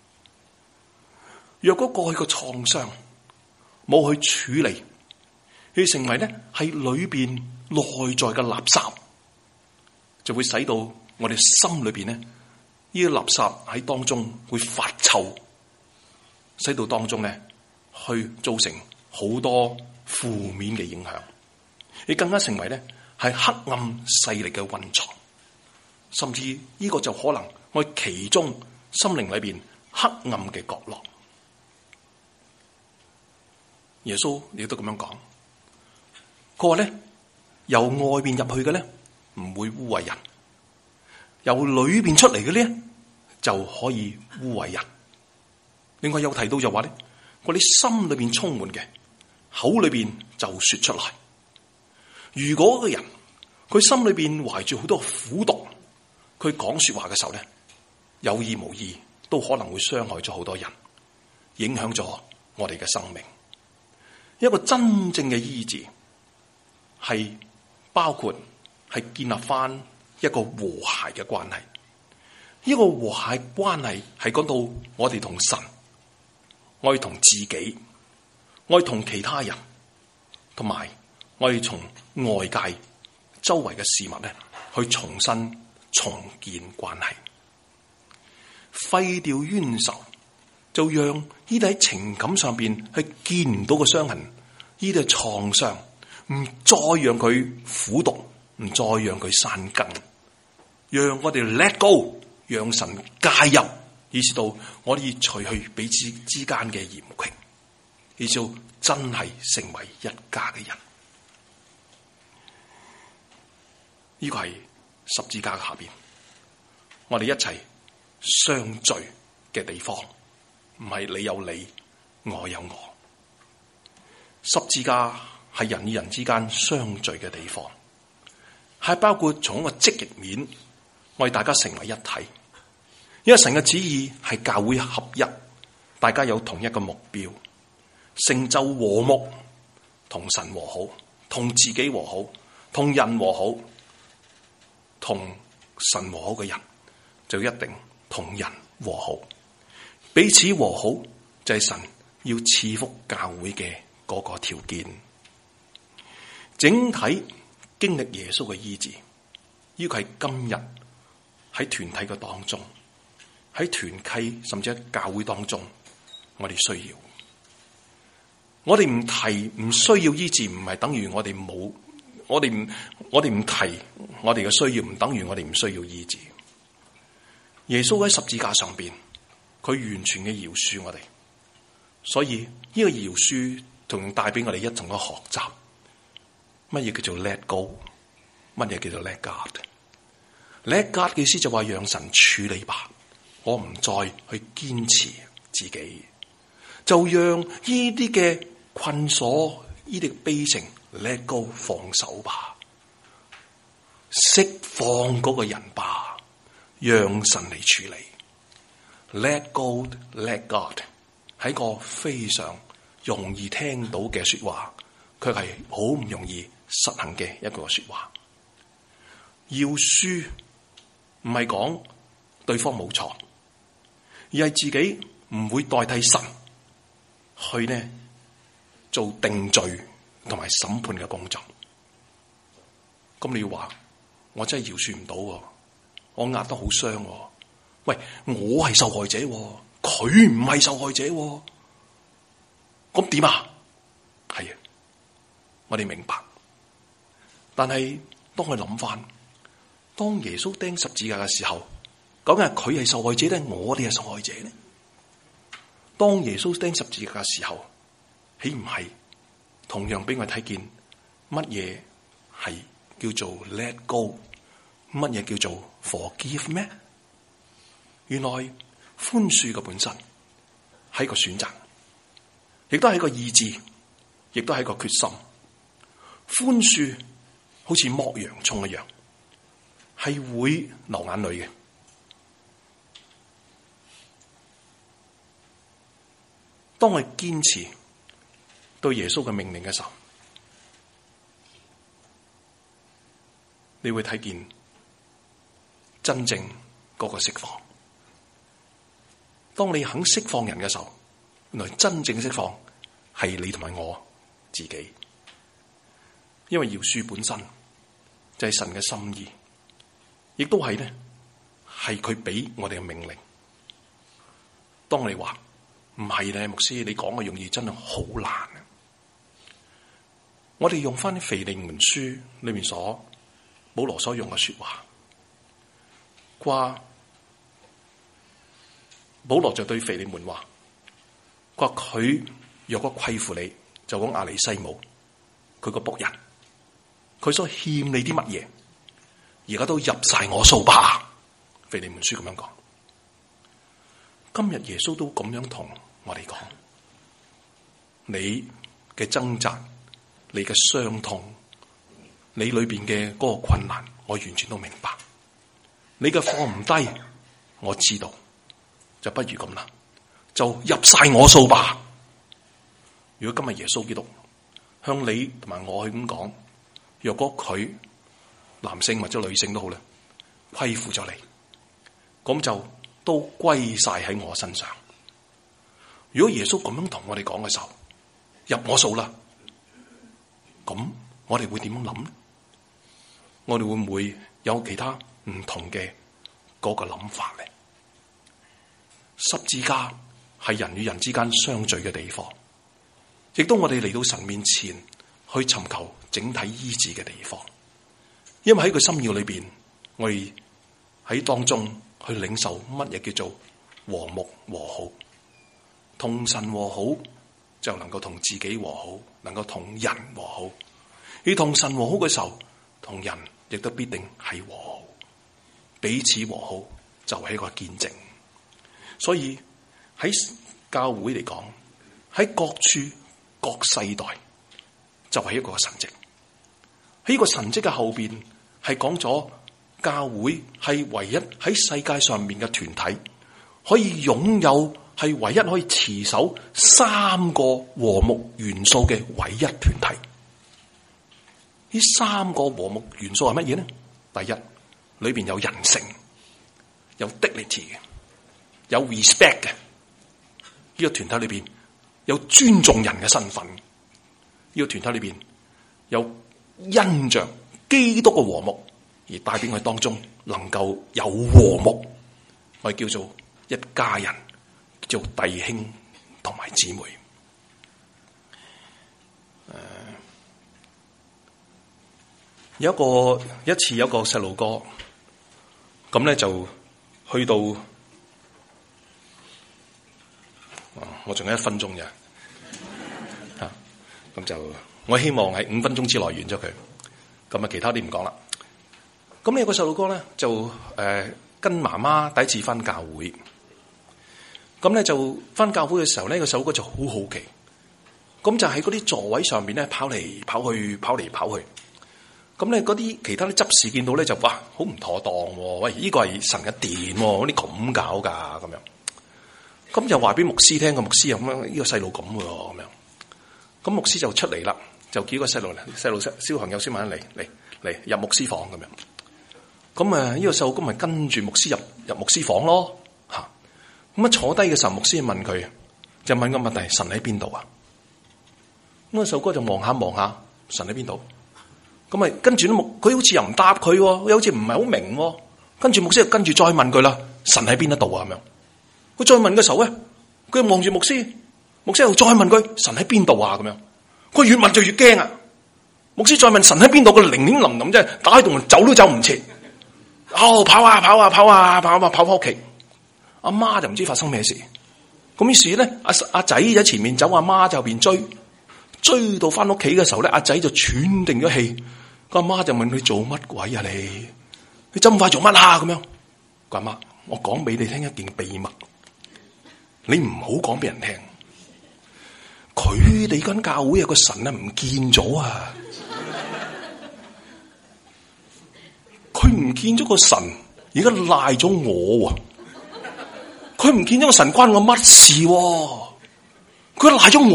若果過去嘅創傷冇去處理，佢成為咧係裏邊內在嘅垃圾，就會使到我哋心裏邊咧呢啲垃圾喺當中會發臭，使到當中咧去造成好多負面嘅影響，亦更加成為咧係黑暗勢力嘅溫床，甚至呢個就可能我其中心靈裏邊黑暗嘅角落。耶穌亦都咁樣講，佢話咧由外邊入去嘅咧唔會污穢人，由裏邊出嚟嘅咧就可以污穢人。另外有提到就話咧，我哋心裏邊充滿嘅，口裏邊就說出來。如果個人佢心裏邊懷住好多苦毒，佢講說話嘅時候咧，有意無意都可能會傷害咗好多人，影響咗我哋嘅生命。一個真正嘅醫治係包括係建立翻一個和諧嘅關係。呢個和諧關係係講到我哋同神，我哋同自己，我哋同其他人，同埋我哋從外界周圍嘅事物咧，去重新重建關係，廢掉冤仇，就讓呢啲喺情感上邊係見唔到嘅傷痕，呢啲嘅創傷，唔再讓佢苦毒，唔再讓佢生根，讓我哋 let go， 讓神介入，以至到我哋除去彼此之間嘅嫌隙，以至到真係成為一家嘅人。呢個係十字架嘅下邊，我哋一齊相聚嘅地方，唔係你有你，我有我。十字架係人與人之間相聚嘅地方，係包括從一個積極面，我哋大家成為一體。因為神嘅旨意係教會合一，大家有同一個目標，成就和睦，同神和好，同自己和好，同人和好。同神和好嘅人就一定同人和好，彼此和好就係神要賜福教會嘅嗰個條件。整體經歷耶穌嘅醫治，呢個係今日喺團體嘅當中，喺團契甚至喺教會當中，我哋需要。我哋唔提唔需要醫治，唔係等於我哋冇。我哋唔，我哋唔提我哋嘅需要，唔等於我哋唔需要醫治。耶穌喺十字架上邊，佢完全嘅饒恕我哋，所以呢個饒恕同樣帶俾我哋一種嘅學習。乜嘢叫做 let go？ 乜嘢叫做 let God？let God 嘅意思就話讓神處理吧，我唔再去堅持自己，就讓呢啲嘅困鎖，呢啲嘅悲情。Let go， 放手吧，釋放嗰個人吧，讓神嚟處理。Let go，Let God， 係一個非常容易聽到嘅說話，卻係好唔容易實行嘅一個說話。饒恕唔係講對方冇錯，而係自己唔會代替神去呢做定罪同埋審判嘅工作。咁你要話我真係饒恕唔到，我壓得好傷。喂，我係受害者，佢唔係受害者，咁點啊？係啊，我哋明白。但係當我諗翻，當耶穌釘十字架嘅時候，究竟係佢係受害者咧，我哋係受害者咧？當耶穌釘十字架嘅時候，豈唔係同樣俾我睇見乜嘢係叫做 let go， 乜嘢叫做 forgive 咩？原來寬恕嘅本身係一個選擇，亦都係一個意志，亦都係一個決心。寬恕好似剝洋蔥一樣，係會流眼淚嘅。當我堅持對耶穌嘅命令嘅時候， 你會睇見真正嗰個釋放。當你肯釋放人嘅時候，原來真正釋放係你同埋我自己。因為饒恕本身就係神嘅心意，亦都係咧係佢俾我哋嘅命令。當你話唔係咧，牧師你講嘅容易，真係好難啊！我哋用翻腓利門書裏面所保羅所用嘅說話，話保羅就對腓利門話，佢話佢若果虧負你，就講亞尼西姆，佢個僕人，佢所欠你啲乜嘢，而家都入晒我數吧。腓利門書咁樣講。今日耶穌都咁樣同我哋講，你嘅掙扎，你嘅傷痛，你裏邊嘅嗰個困難，我完全都明白。你嘅放唔低，我知道，就不如咁啦，就入晒我數吧。如果今日耶穌基督向你同埋我去咁講，若果佢男性或者女性都好啦，虧負咗你，咁就都歸晒喺我身上。如果耶穌咁樣同我哋講嘅時候，入我數啦，咁我哋會點樣諗呢？我哋會唔會有其他唔同嘅嗰個諗法咧？十字架係人與人之間相聚嘅地方，亦都我哋嚟到神面前去尋求整體醫治嘅地方。因為喺佢心意裏邊，我哋喺當中去領受乜嘢叫做和睦和好，同神和好就能夠同自己和好，能夠同人和好。而同神和好嘅時候，同人亦都必定係和好，彼此和好就係一個見證。所以喺教會嚟講，喺各處各世代就係一個神蹟。喺呢個神蹟嘅後邊係講咗教會係唯一喺世界上面嘅團體，可以擁有係唯一可以持守三個和睦元素嘅唯一團體。呢三個和睦元素係乜嘢呢？第一，裏邊有人性，有 dignity 嘅，有 respect 嘅。呢個團體裏邊有尊重人嘅身份。呢個團體裏邊有因着基督嘅和睦而帶俾我哋當中能夠有和睦，我哋叫做一家人，叫做弟兄同埋姊妹。誒，有一個一次有一個細路哥，咁咧就去到，我仲有一分鐘啫，吓，咁就我希望喺五分鐘之內完咗佢，咁啊其他啲唔講啦。咁有個細路哥咧就誒、呃、跟媽媽第一次翻教會，咁咧就翻教會嘅時候咧，個細路哥就好好奇，咁就喺嗰啲座位上邊咧跑嚟跑去，跑嚟跑去。咁咧嗰啲其他啲執事見到咧就哇好唔妥當喎，喂呢個係神嘅殿喎，嗰啲咁搞噶咁樣。咁就話俾牧師聽，個牧師又咁樣，呢個細路咁嘅咁樣。咁牧師就出嚟啦，就叫個細路嚟，細路燒行有先問嚟嚟嚟入牧師房咁樣。咁啊呢個細路咁咪跟住牧師入入牧師房咯嚇。咁啊坐低嘅時候，牧師問佢就問個問題：神喺邊度啊？咁個細路哥就望下望下，神喺邊度？咁咪跟住啲牧，佢好似又唔答佢，又好似唔係好明。跟住牧師就跟住再問佢啦：神喺邊一度啊？咁樣。佢再問嘅時候咧，佢又望住牧師，牧師又再問佢：神喺邊度啊？咁樣。佢越問就越驚啊！牧師再問神喺邊度，佢零零冧冧啫，打開道門走都走唔切。哦，跑啊跑啊跑啊跑啊跑翻屋企。阿媽就唔知發生咩事。咁於是咧，阿阿仔喺前面走，阿媽就後邊追，追到翻屋企嘅時候咧，阿仔就喘定咗氣。個阿媽就問佢：做乜鬼啊你？你咁快做乜啊？咁樣。個阿媽，我講俾你聽一件秘密，你唔好講俾人聽。佢哋間教會有個神啊，唔見咗啊！佢唔見咗個神，而家賴咗我啊！佢唔見咗個神，關我乜事？佢賴咗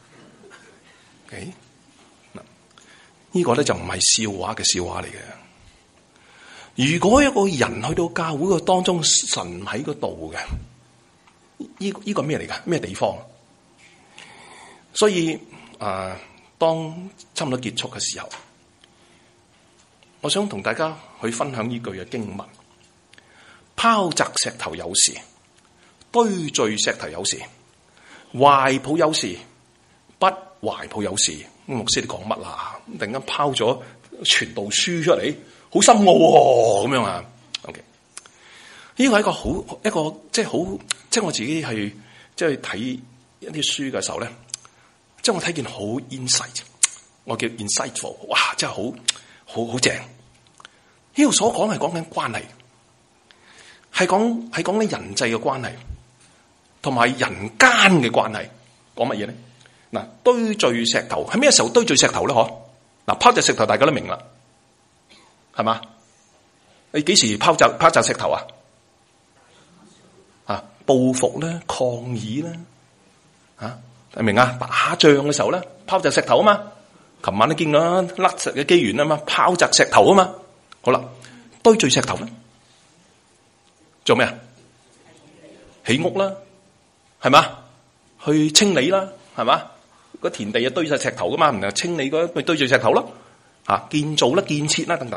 我。OK，嗱，呢個咧就唔係笑話嘅笑話嚟嘅。 如果一個人去到教會嘅當中，神喺嗰度嘅，呢呢個咩嚟噶？咩地方？所以啊、呃，當差唔多結束嘅時候，我想同大家去分享呢句嘅經文：拋擲石頭有時，堆聚石頭有時，懷抱有時，不懷抱有時。牧師你講乜啦？突然間拋咗傳道書出嚟，好深奧喎，咁樣啊 ？OK，呢個係一個好一個即係好，即係我自己係即係睇一啲書嘅時候咧，即係我睇見好 insight，我叫 insightful， 哇，真係好好好正。呢度所講係講緊關係，係講係講緊人際嘅關係，同埋人間嘅關係。講乜嘢咧？嗱，堆聚石頭係咩時候堆聚石頭咧？嗬，嗱，拋擲石頭大家都明啦，係嘛？你幾時拋擲拋擲石頭啊？啊，報復咧，抗議咧，啊，明啊？打仗嘅時候咧，拋擲石頭啊嘛。琴晚都見啦，甩石嘅機緣啊嘛，拋擲石頭啊嘛。好啦，堆聚石頭咧，做咩啊？起屋啦，係嘛？去清理啦，係嘛？個田地啊堆晒石頭噶嘛，唔係清理嗰咪堆聚石頭咯。啊，建造啦、建設啦等等。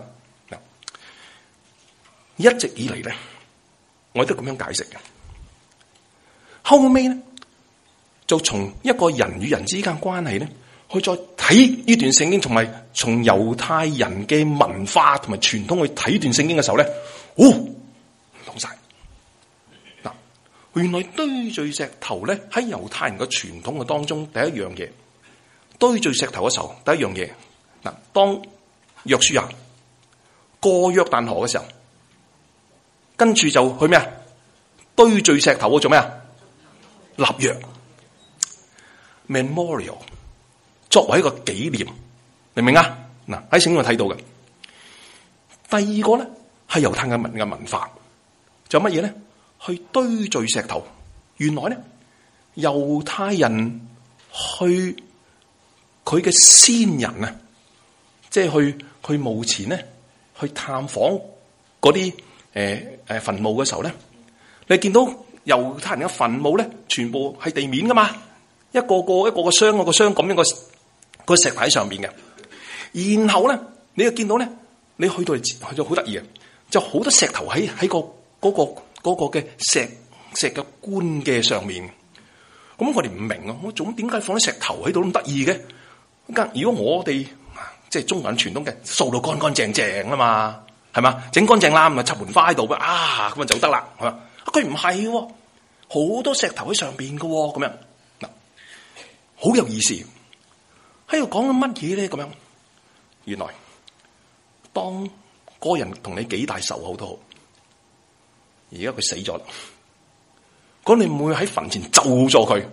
一直以嚟咧，我都咁樣解釋嘅。後尾咧，就從一個人與人之間關係咧，去再睇呢段聖經，同埋從猶太人嘅文化同埋傳統去睇段聖經嘅時候咧，哦，唔同晒。嗱，原來堆聚石頭咧喺猶太人嘅傳統嘅當中，第一樣嘢堆聚石頭嘅時候，第一樣嘢嗱，當約書亞過約旦河嘅時候。跟住就去咩啊？堆聚石頭做咩啊？立約 memorial 作為一個紀念，明唔明啊？嗱，喺聖經度睇到嘅。第二個咧係猶太嘅文嘅文化，就乜嘢咧？去堆聚石頭。原來咧猶太人去佢嘅先人啊，即係去去墓前咧，去探訪嗰啲。誒誒，墳墓嘅時候咧，你見到猶太人嘅墳墓咧，全部係地面噶嘛，一個個一個個箱個個箱咁樣個個石塊上邊嘅。然後咧，你又見到咧，你去到去到好得意嘅，就好多石頭喺喺個嗰個嗰個嘅石石嘅棺嘅上面。咁我哋唔明啊，我總點解放啲石頭喺度咁得意嘅？咁如果我哋即係中國人傳統嘅，掃到乾乾淨淨啊嘛。係嘛？整乾淨啦，咪插盆花喺度嘅，啊咁啊就得啦，係嘛？佢唔係，好多石頭喺上邊嘅，咁樣嗱，好有意思。喺度講緊乜嘢咧？咁樣，原來當個人同你幾大仇口都好，而家佢死咗啦，咁你唔會喺墳前咒咗佢？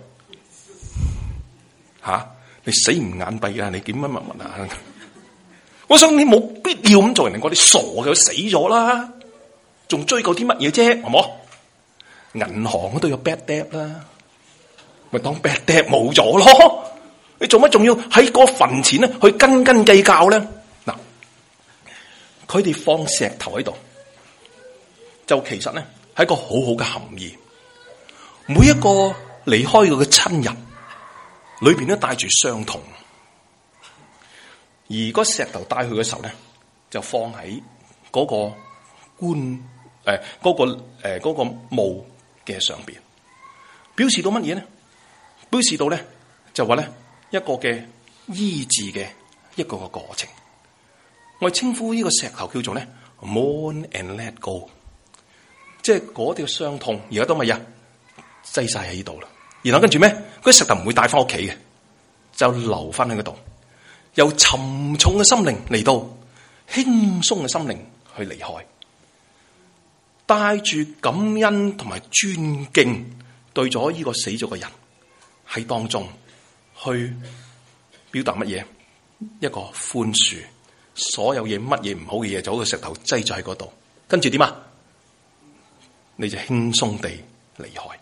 吓、啊，你死唔眼閉啊？你點乜乜乜啊？我想你冇必要咁做人哋，我哋傻嘅，佢死咗啦，仲追究啲乜嘢啫？係冇？銀行都有 bad debt 啦，咪當 bad debt 冇咗咯？你做乜仲要喺個墳前咧去斤斤計較咧？嗱，佢哋放石頭喺度，就其實咧係一個好好嘅含義。每一個離開佢嘅親人，裏邊都帶住傷痛。而嗰石頭帶去嘅時候咧，就放喺嗰個棺誒嗰個誒嗰個墓嘅上邊，表示到乜嘢咧？表示到咧就話咧一個嘅醫治嘅一個嘅過程。我哋稱呼呢個石頭叫做咧 mourn and let go， 即係嗰啲嘅傷痛而家都乜嘢擠晒喺度啦。然後跟住咩？嗰啲石頭唔會帶翻屋企嘅，就留翻喺嗰度。由沉重嘅心靈嚟到輕鬆嘅心靈去離開，帶住感恩同埋尊敬對咗呢個死咗嘅人喺當中去表達乜嘢？一個寬恕，所有嘢乜嘢唔好嘅嘢就好似石頭擠咗喺嗰度，跟住點啊？你就輕鬆地離開。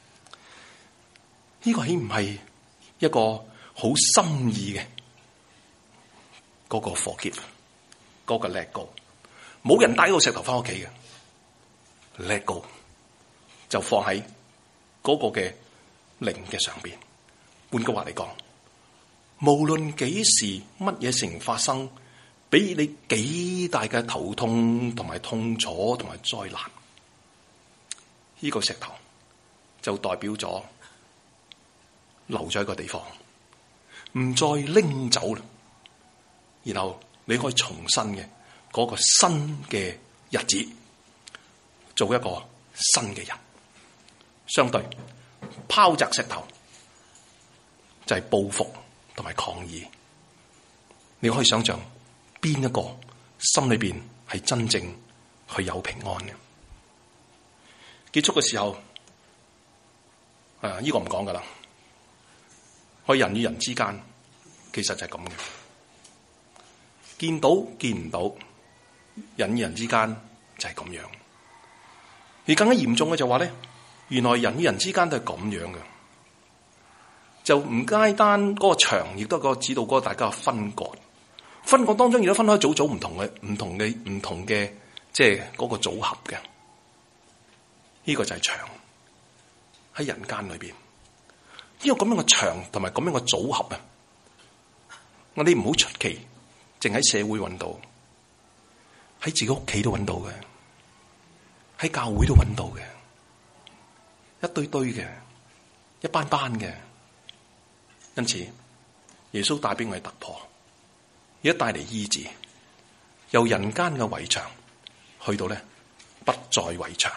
呢個豈唔係一個好心意嘅？嗰個 forgive，嗰個 let go， 冇人帶嗰個石頭翻屋企嘅 ，let go 就放喺嗰個嘅靈嘅上邊。換句話嚟講，無論幾時乜嘢事情發生，俾你幾大嘅頭痛同埋痛楚同埋災難，呢個石頭就代表咗留咗一個地方，唔再拎走啦。然後你可以重新嘅嗰個新嘅日子，做一個新嘅人。相對拋擲石頭就係報復同埋抗議。你可以想象邊一個心裏邊係真正去有平安嘅？結束嘅時候，啊，呢個唔講噶啦。去人與人之間，其實就係咁嘅。見到見唔到，人與人之間就係咁樣。而更加嚴重嘅就話咧，原來人與人之間都係咁樣嘅，就唔單單嗰個牆，亦都係個指導嗰個大家嘅分割。分割當中亦都分開組組唔同嘅、唔同嘅、唔同嘅，即係嗰個組合嘅。呢個就係牆喺人間裏邊。呢個咁樣嘅牆同埋咁樣嘅組合啊，我哋唔好出奇，淨喺社會揾到，喺自己屋企都揾到嘅，喺教會都揾到嘅，一堆堆嘅，一班班嘅。因此，耶穌帶俾我哋突破，而家帶嚟醫治，由人間嘅圍牆去到咧不再圍牆。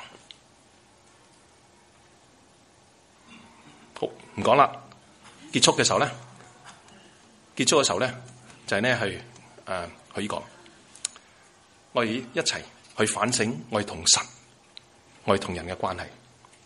好，唔講啦。結束嘅時候咧，結束嘅時候咧就係咧去誒去呢個，我哋一齊去反省我哋同神、我哋同人嘅關係。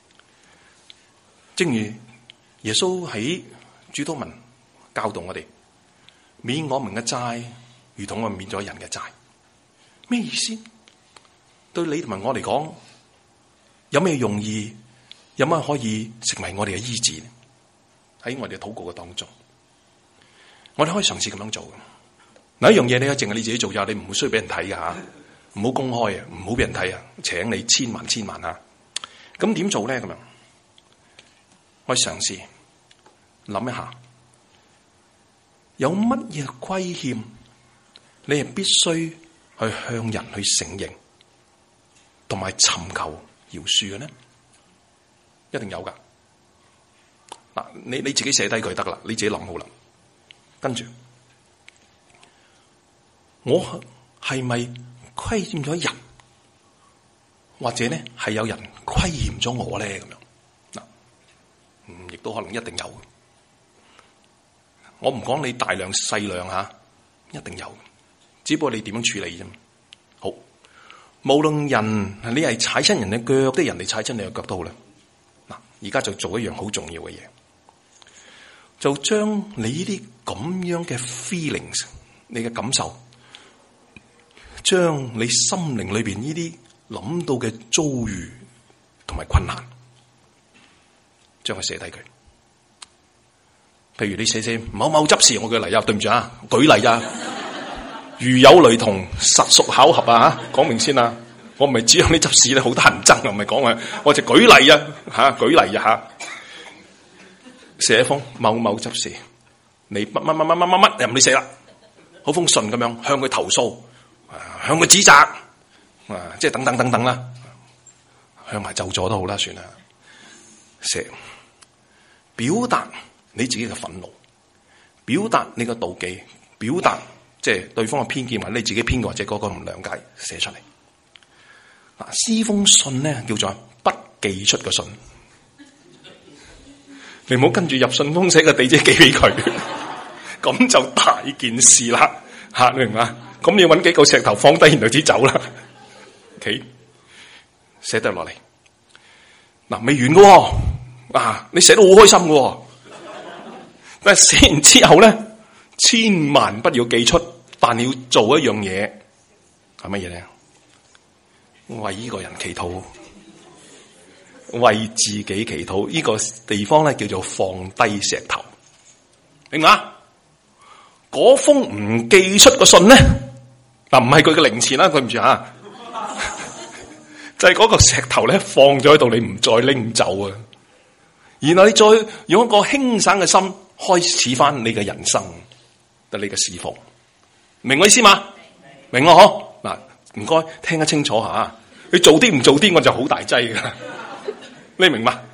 正如耶穌喺主禱文教導我哋，免我們嘅債，如同我們免咗人嘅債。咩意思？對你同埋我嚟講，有咩用意？有乜可以成為我哋嘅醫治？喺我哋嘅禱告嘅當中，我哋可以嘗試咁樣做嘅。嗱，一樣嘢你淨係你自己做就，你唔會需要俾人睇嘅吓，唔好公開啊，唔好俾人睇啊，請你千萬千萬啊！咁點做咧？咁樣，我哋嘗試諗一下，有乜嘢虧欠，你係必須去向人去承認，同埋尋求饒恕嘅呢？一定有噶。嗱，你你自己寫低佢得啦，你自己諗好啦。跟住，我係咪虧欠咗人，或者咧係有人虧欠咗我咧？咁樣嗱，嗯，亦都可能一定有。我唔講你大量細量吓，一定有。只不過你點樣處理啫？好，無論人你係踩親人嘅腳，啲人哋踩親你嘅腳都好啦。嗱，而家就做一樣好重要嘅嘢，就將你呢啲咁樣嘅 feelings， 你嘅感受，將你心靈裏邊呢啲諗到嘅遭遇同埋困難，將佢寫低佢。譬如你寫寫某某執事，我舉例啊，對唔住啊，舉例啊，如有雷同，實屬巧合啊，吓，講明先啊。我唔係指向啲執事咧，好多人憎啊，唔係講啊，我就舉例啊，吓，舉例啊吓。寫一封某某執事，你乜乜乜乜乜乜乜，任你寫啦，好封信咁樣向佢投訴，向佢指責，啊，即係等等等等啦，向埋咒詛都好啦，算啦。寫表達你自己嘅憤怒，表達你嘅妒忌，表達即係對方嘅偏見，或者你自己偏見，或者嗰個唔諒解，寫出嚟。嗱，呢封信咧叫做不寄出嘅信，你唔好跟住入信封寫個地址寄俾佢，咁就大件事啦，吓，你明嘛？咁你要搵幾嚿石頭放低，然後先走啦。OK， 寫得落嚟，嗱，未完噶，啊，你寫得好開心噶，但係寫完之後咧，千萬不要寄出，但你要做一樣嘢，係乜嘢咧？為呢個人祈禱，為自己祈禱。呢個地方咧叫做放低石頭，明嘛？嗰封唔寄出個信咧，嗱，唔係佢嘅零錢啦，對唔住吓， 就係嗰個石頭咧放咗喺度，你唔再拎走啊！然後你再用一個輕省嘅心開始翻你嘅人生，得你嘅侍奉，明我意思嘛？明我嗬？嗱，唔該聽得清楚吓，你做啲唔做啲我就好大劑噶，你明嘛？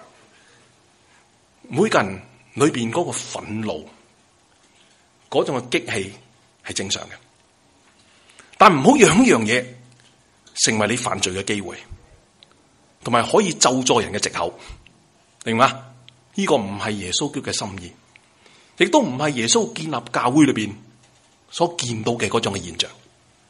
每個人裏邊嗰個憤怒，嗰種嘅激氣係正常嘅，但唔好讓呢樣嘢成為你犯罪嘅機會，同埋可以咒詛人嘅藉口。明嘛？呢、這個唔係耶穌基督嘅心意，亦都唔係耶穌建立教會裏邊所見到嘅嗰種嘅現象。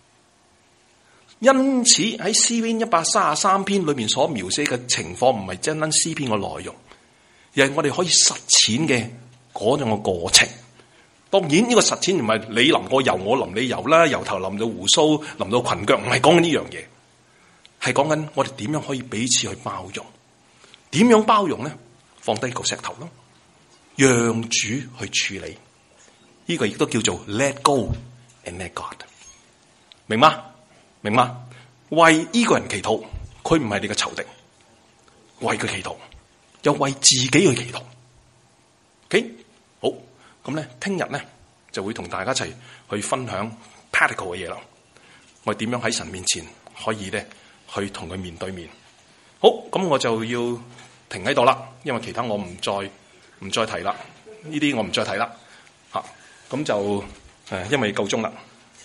因此喺詩篇一百三十三篇裏面所描寫嘅情況，唔係真真詩篇嘅內容，而係我哋可以實踐嘅嗰種嘅過程。當然呢個實踐唔係你淋過油，我淋你油啦，由頭淋到鬍鬚，淋到裙腳，唔係講緊呢樣嘢，係講緊我哋點樣可以彼此去包容。點樣包容呢？放低個石頭咯，讓主去處理。呢、這個亦都叫做 let go and let God。明嗎？明嗎？為呢個人祈禱，佢唔係你嘅仇敵，為佢祈禱，又為自己去祈禱。OK， 好，咁咧，聽日咧就會同大家一齊去分享 practical 嘅嘢啦。我哋點樣喺神面前可以咧去同佢面對面？好，咁我就要停喺度啦，因為其他我唔再唔再提啦，呢啲我唔再提啦，吓、啊、咁就誒，因為夠鐘啦，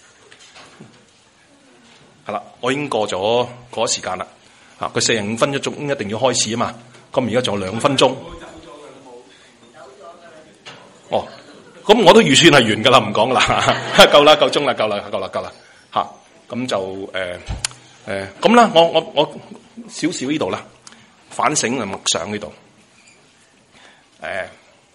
係啦，我已經過咗嗰時間啦，吓佢四十五分一鐘一定要開始啊嘛，咁而家仲有兩分鐘，哦，咁我都預算係完噶啦，唔講啦，夠啦，夠鐘啦，夠啦，夠啦，夠啦，吓咁就誒誒咁啦，我我我少少呢度啦。反省同默想呢度，誒、呃，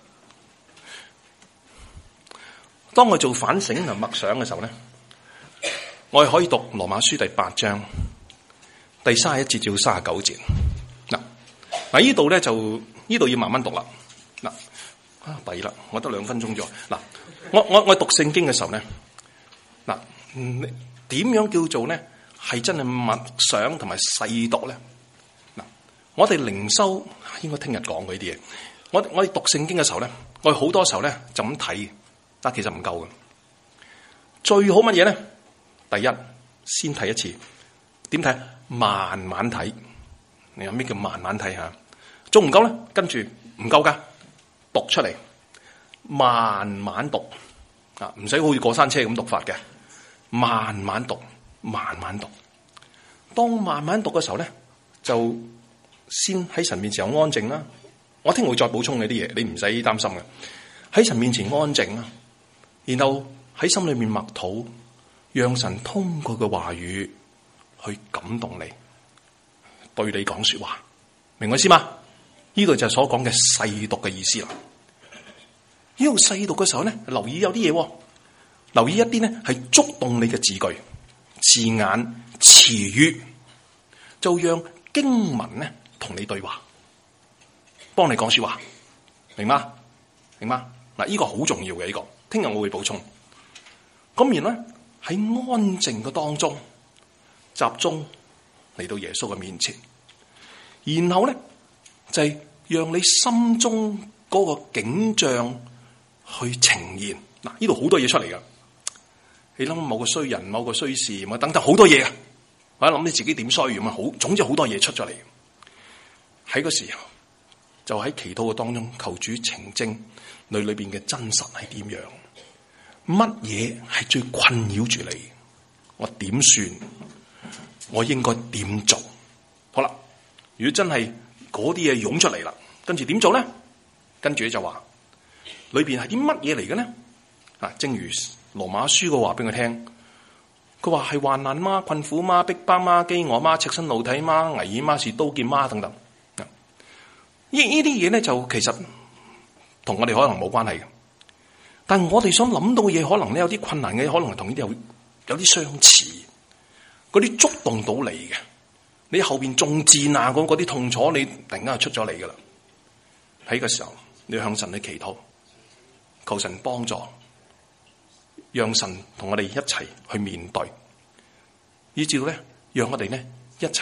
當我做反省同默想嘅時候咧，我係可以讀羅馬書第八章第三十一節至到三十九節。嗱，嗱呢度咧就呢度要慢慢讀啦。嗱，啊弊啦，我得兩分鐘咗。嗱，我我我讀聖經嘅時候咧，嗱，點樣叫做咧係真係默想同埋細讀咧？我哋靈修應該聽日講嗰啲嘢。我我哋讀聖經嘅時候咧，我哋好多時候咧就咁睇，但其實唔夠嘅。最好乜嘢咧？第一，先睇一次。點睇？慢慢睇。你話咩叫慢慢睇下？仲唔夠咧？跟住唔夠噶，讀出嚟，慢慢讀啊，唔使好似過山車咁讀法嘅，慢慢讀，慢慢讀。當慢慢讀嘅時候咧，就先喺神面前有安靜啦，我聽日會再補充呢啲嘢，你唔使擔心嘅。喺神面前安靜啦，然後喺心裏面默禱，讓神通過佢嘅話語去感動你，對你講說話，明我意思嘛？呢度就係所講嘅細讀嘅意思啦。呢度細讀嘅時候咧，留意有啲嘢，留意一啲咧係觸動你嘅字句、字眼、詞語，就讓經文咧同你對話，幫你講說話，明嗎？明嗎？嗱，呢個好重要嘅呢個，聽日我會補充。咁然咧喺安靜嘅當中，集中嚟到耶穌嘅面前，然後咧就係讓你心中嗰個景象去呈現。嗱，呢度好多嘢出嚟噶，你諗某個衰人、某個衰事，咪等等好多嘢啊！或者諗你自己點衰咁啊，好，總之好多嘢出咗嚟。喺個時候，就喺祈禱嘅當中，求主澄清你裏邊嘅真實係點樣？乜嘢係最困擾住你？我點算？我應該點做？好啦，如果真係嗰啲嘢湧出嚟啦，跟住點做咧？跟住咧就話，裏邊係啲乜嘢嚟嘅咧？啊，正如羅馬書嘅話俾佢聽。佢話係患難嗎？困苦嗎？逼迫嗎？飢餓嗎？赤身露體嗎？危險嗎？是刀劍嗎？等等。呢呢啲嘢咧就其實同我哋可能冇關係嘅，但係我哋想諗到嘅嘢，可能咧有啲困難嘅，可能係同呢啲有有啲相似，嗰啲觸動到你嘅，你後邊中箭啊，嗰嗰啲痛楚，你突然間就出咗嚟噶啦。喺個時候，你要向神去祈禱，求神幫助，讓神同我哋一齊去面對，以至到咧，讓我哋咧一齊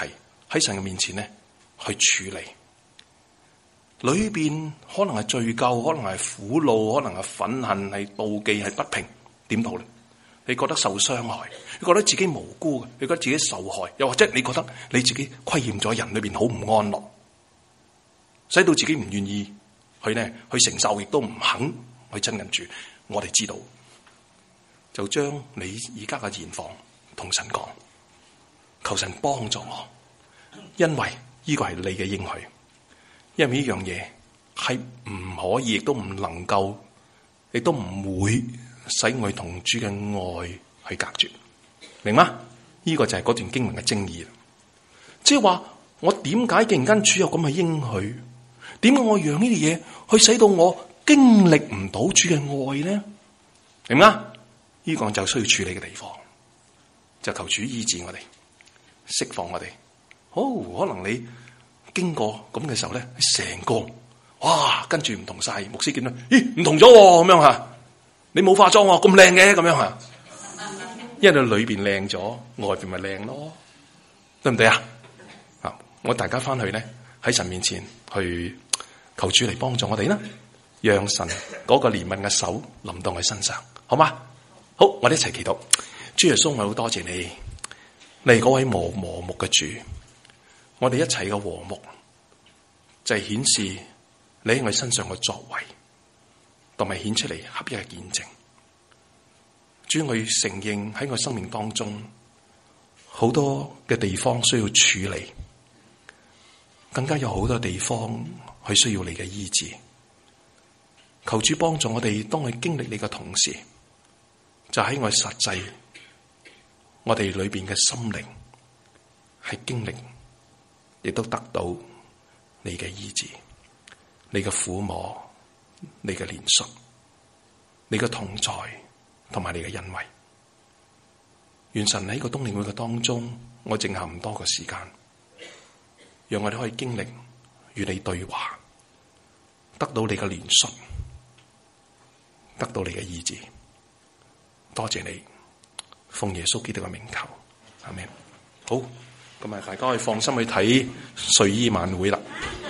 喺神嘅面前咧去處理。裏邊可能係罪疚，可能係苦惱，可能係憤恨，係妒忌，係不平，點到咧？你覺得受傷害，你覺得自己無辜嘅，你覺得自己受害，又或者你覺得你自己虧欠咗人，裏邊好唔安樂，使到自己唔願意去呢去承受，亦都唔肯去親近主。我哋知道，就將你而家嘅現況同神講，求神幫助我，因為呢個係你嘅應許，因為呢樣嘢係唔可以，亦都唔能夠，亦都唔會使我同主嘅愛去隔絕，明嗎？呢、這個就係嗰段經文嘅精義。即係話我點解竟然間主有咁嘅應許？點解我讓呢啲嘢去使到我經歷唔到主嘅愛呢？明嗎？呢、這個就需要處理嘅地方，就求主醫治我哋，釋放我哋。哦，可能你經過咁嘅時候咧，成個哇，跟住唔同晒。牧師見到，咦，唔同咗咁樣吓。你冇化妝喎，咁靚嘅咁樣吓，因為裏邊靚咗，外邊咪靚咯，對唔對啊？啊，我大家翻去咧喺神面前去求主嚟幫助我哋啦，讓神嗰個憐憫嘅手臨到我身上，好嗎？好，我哋一齊祈禱。主耶穌，我好多謝你，你係嗰位和和睦嘅主，我哋一齊嘅和睦就係顯示你喺我身上嘅作為，同埋顯出嚟合一嘅見證。主，我要承認喺我生命當中好多嘅地方需要處理，更加有好多地方係需要你嘅醫治。求主幫助我哋，當我經歷你嘅同時，就喺我實際我哋裏邊嘅心靈係經歷，亦都得到你嘅醫治，你嘅撫摸，你嘅憐恤，你嘅同在，同埋你嘅恩惠。願神喺呢個冬令會嘅當中，我剩下唔多嘅時間，讓我哋可以經歷與你對話，得到你嘅憐恤，得到你嘅醫治。多謝你，奉耶穌基督嘅名求，阿們。好，咁啊，大家可以放心去睇睡衣晚會啦。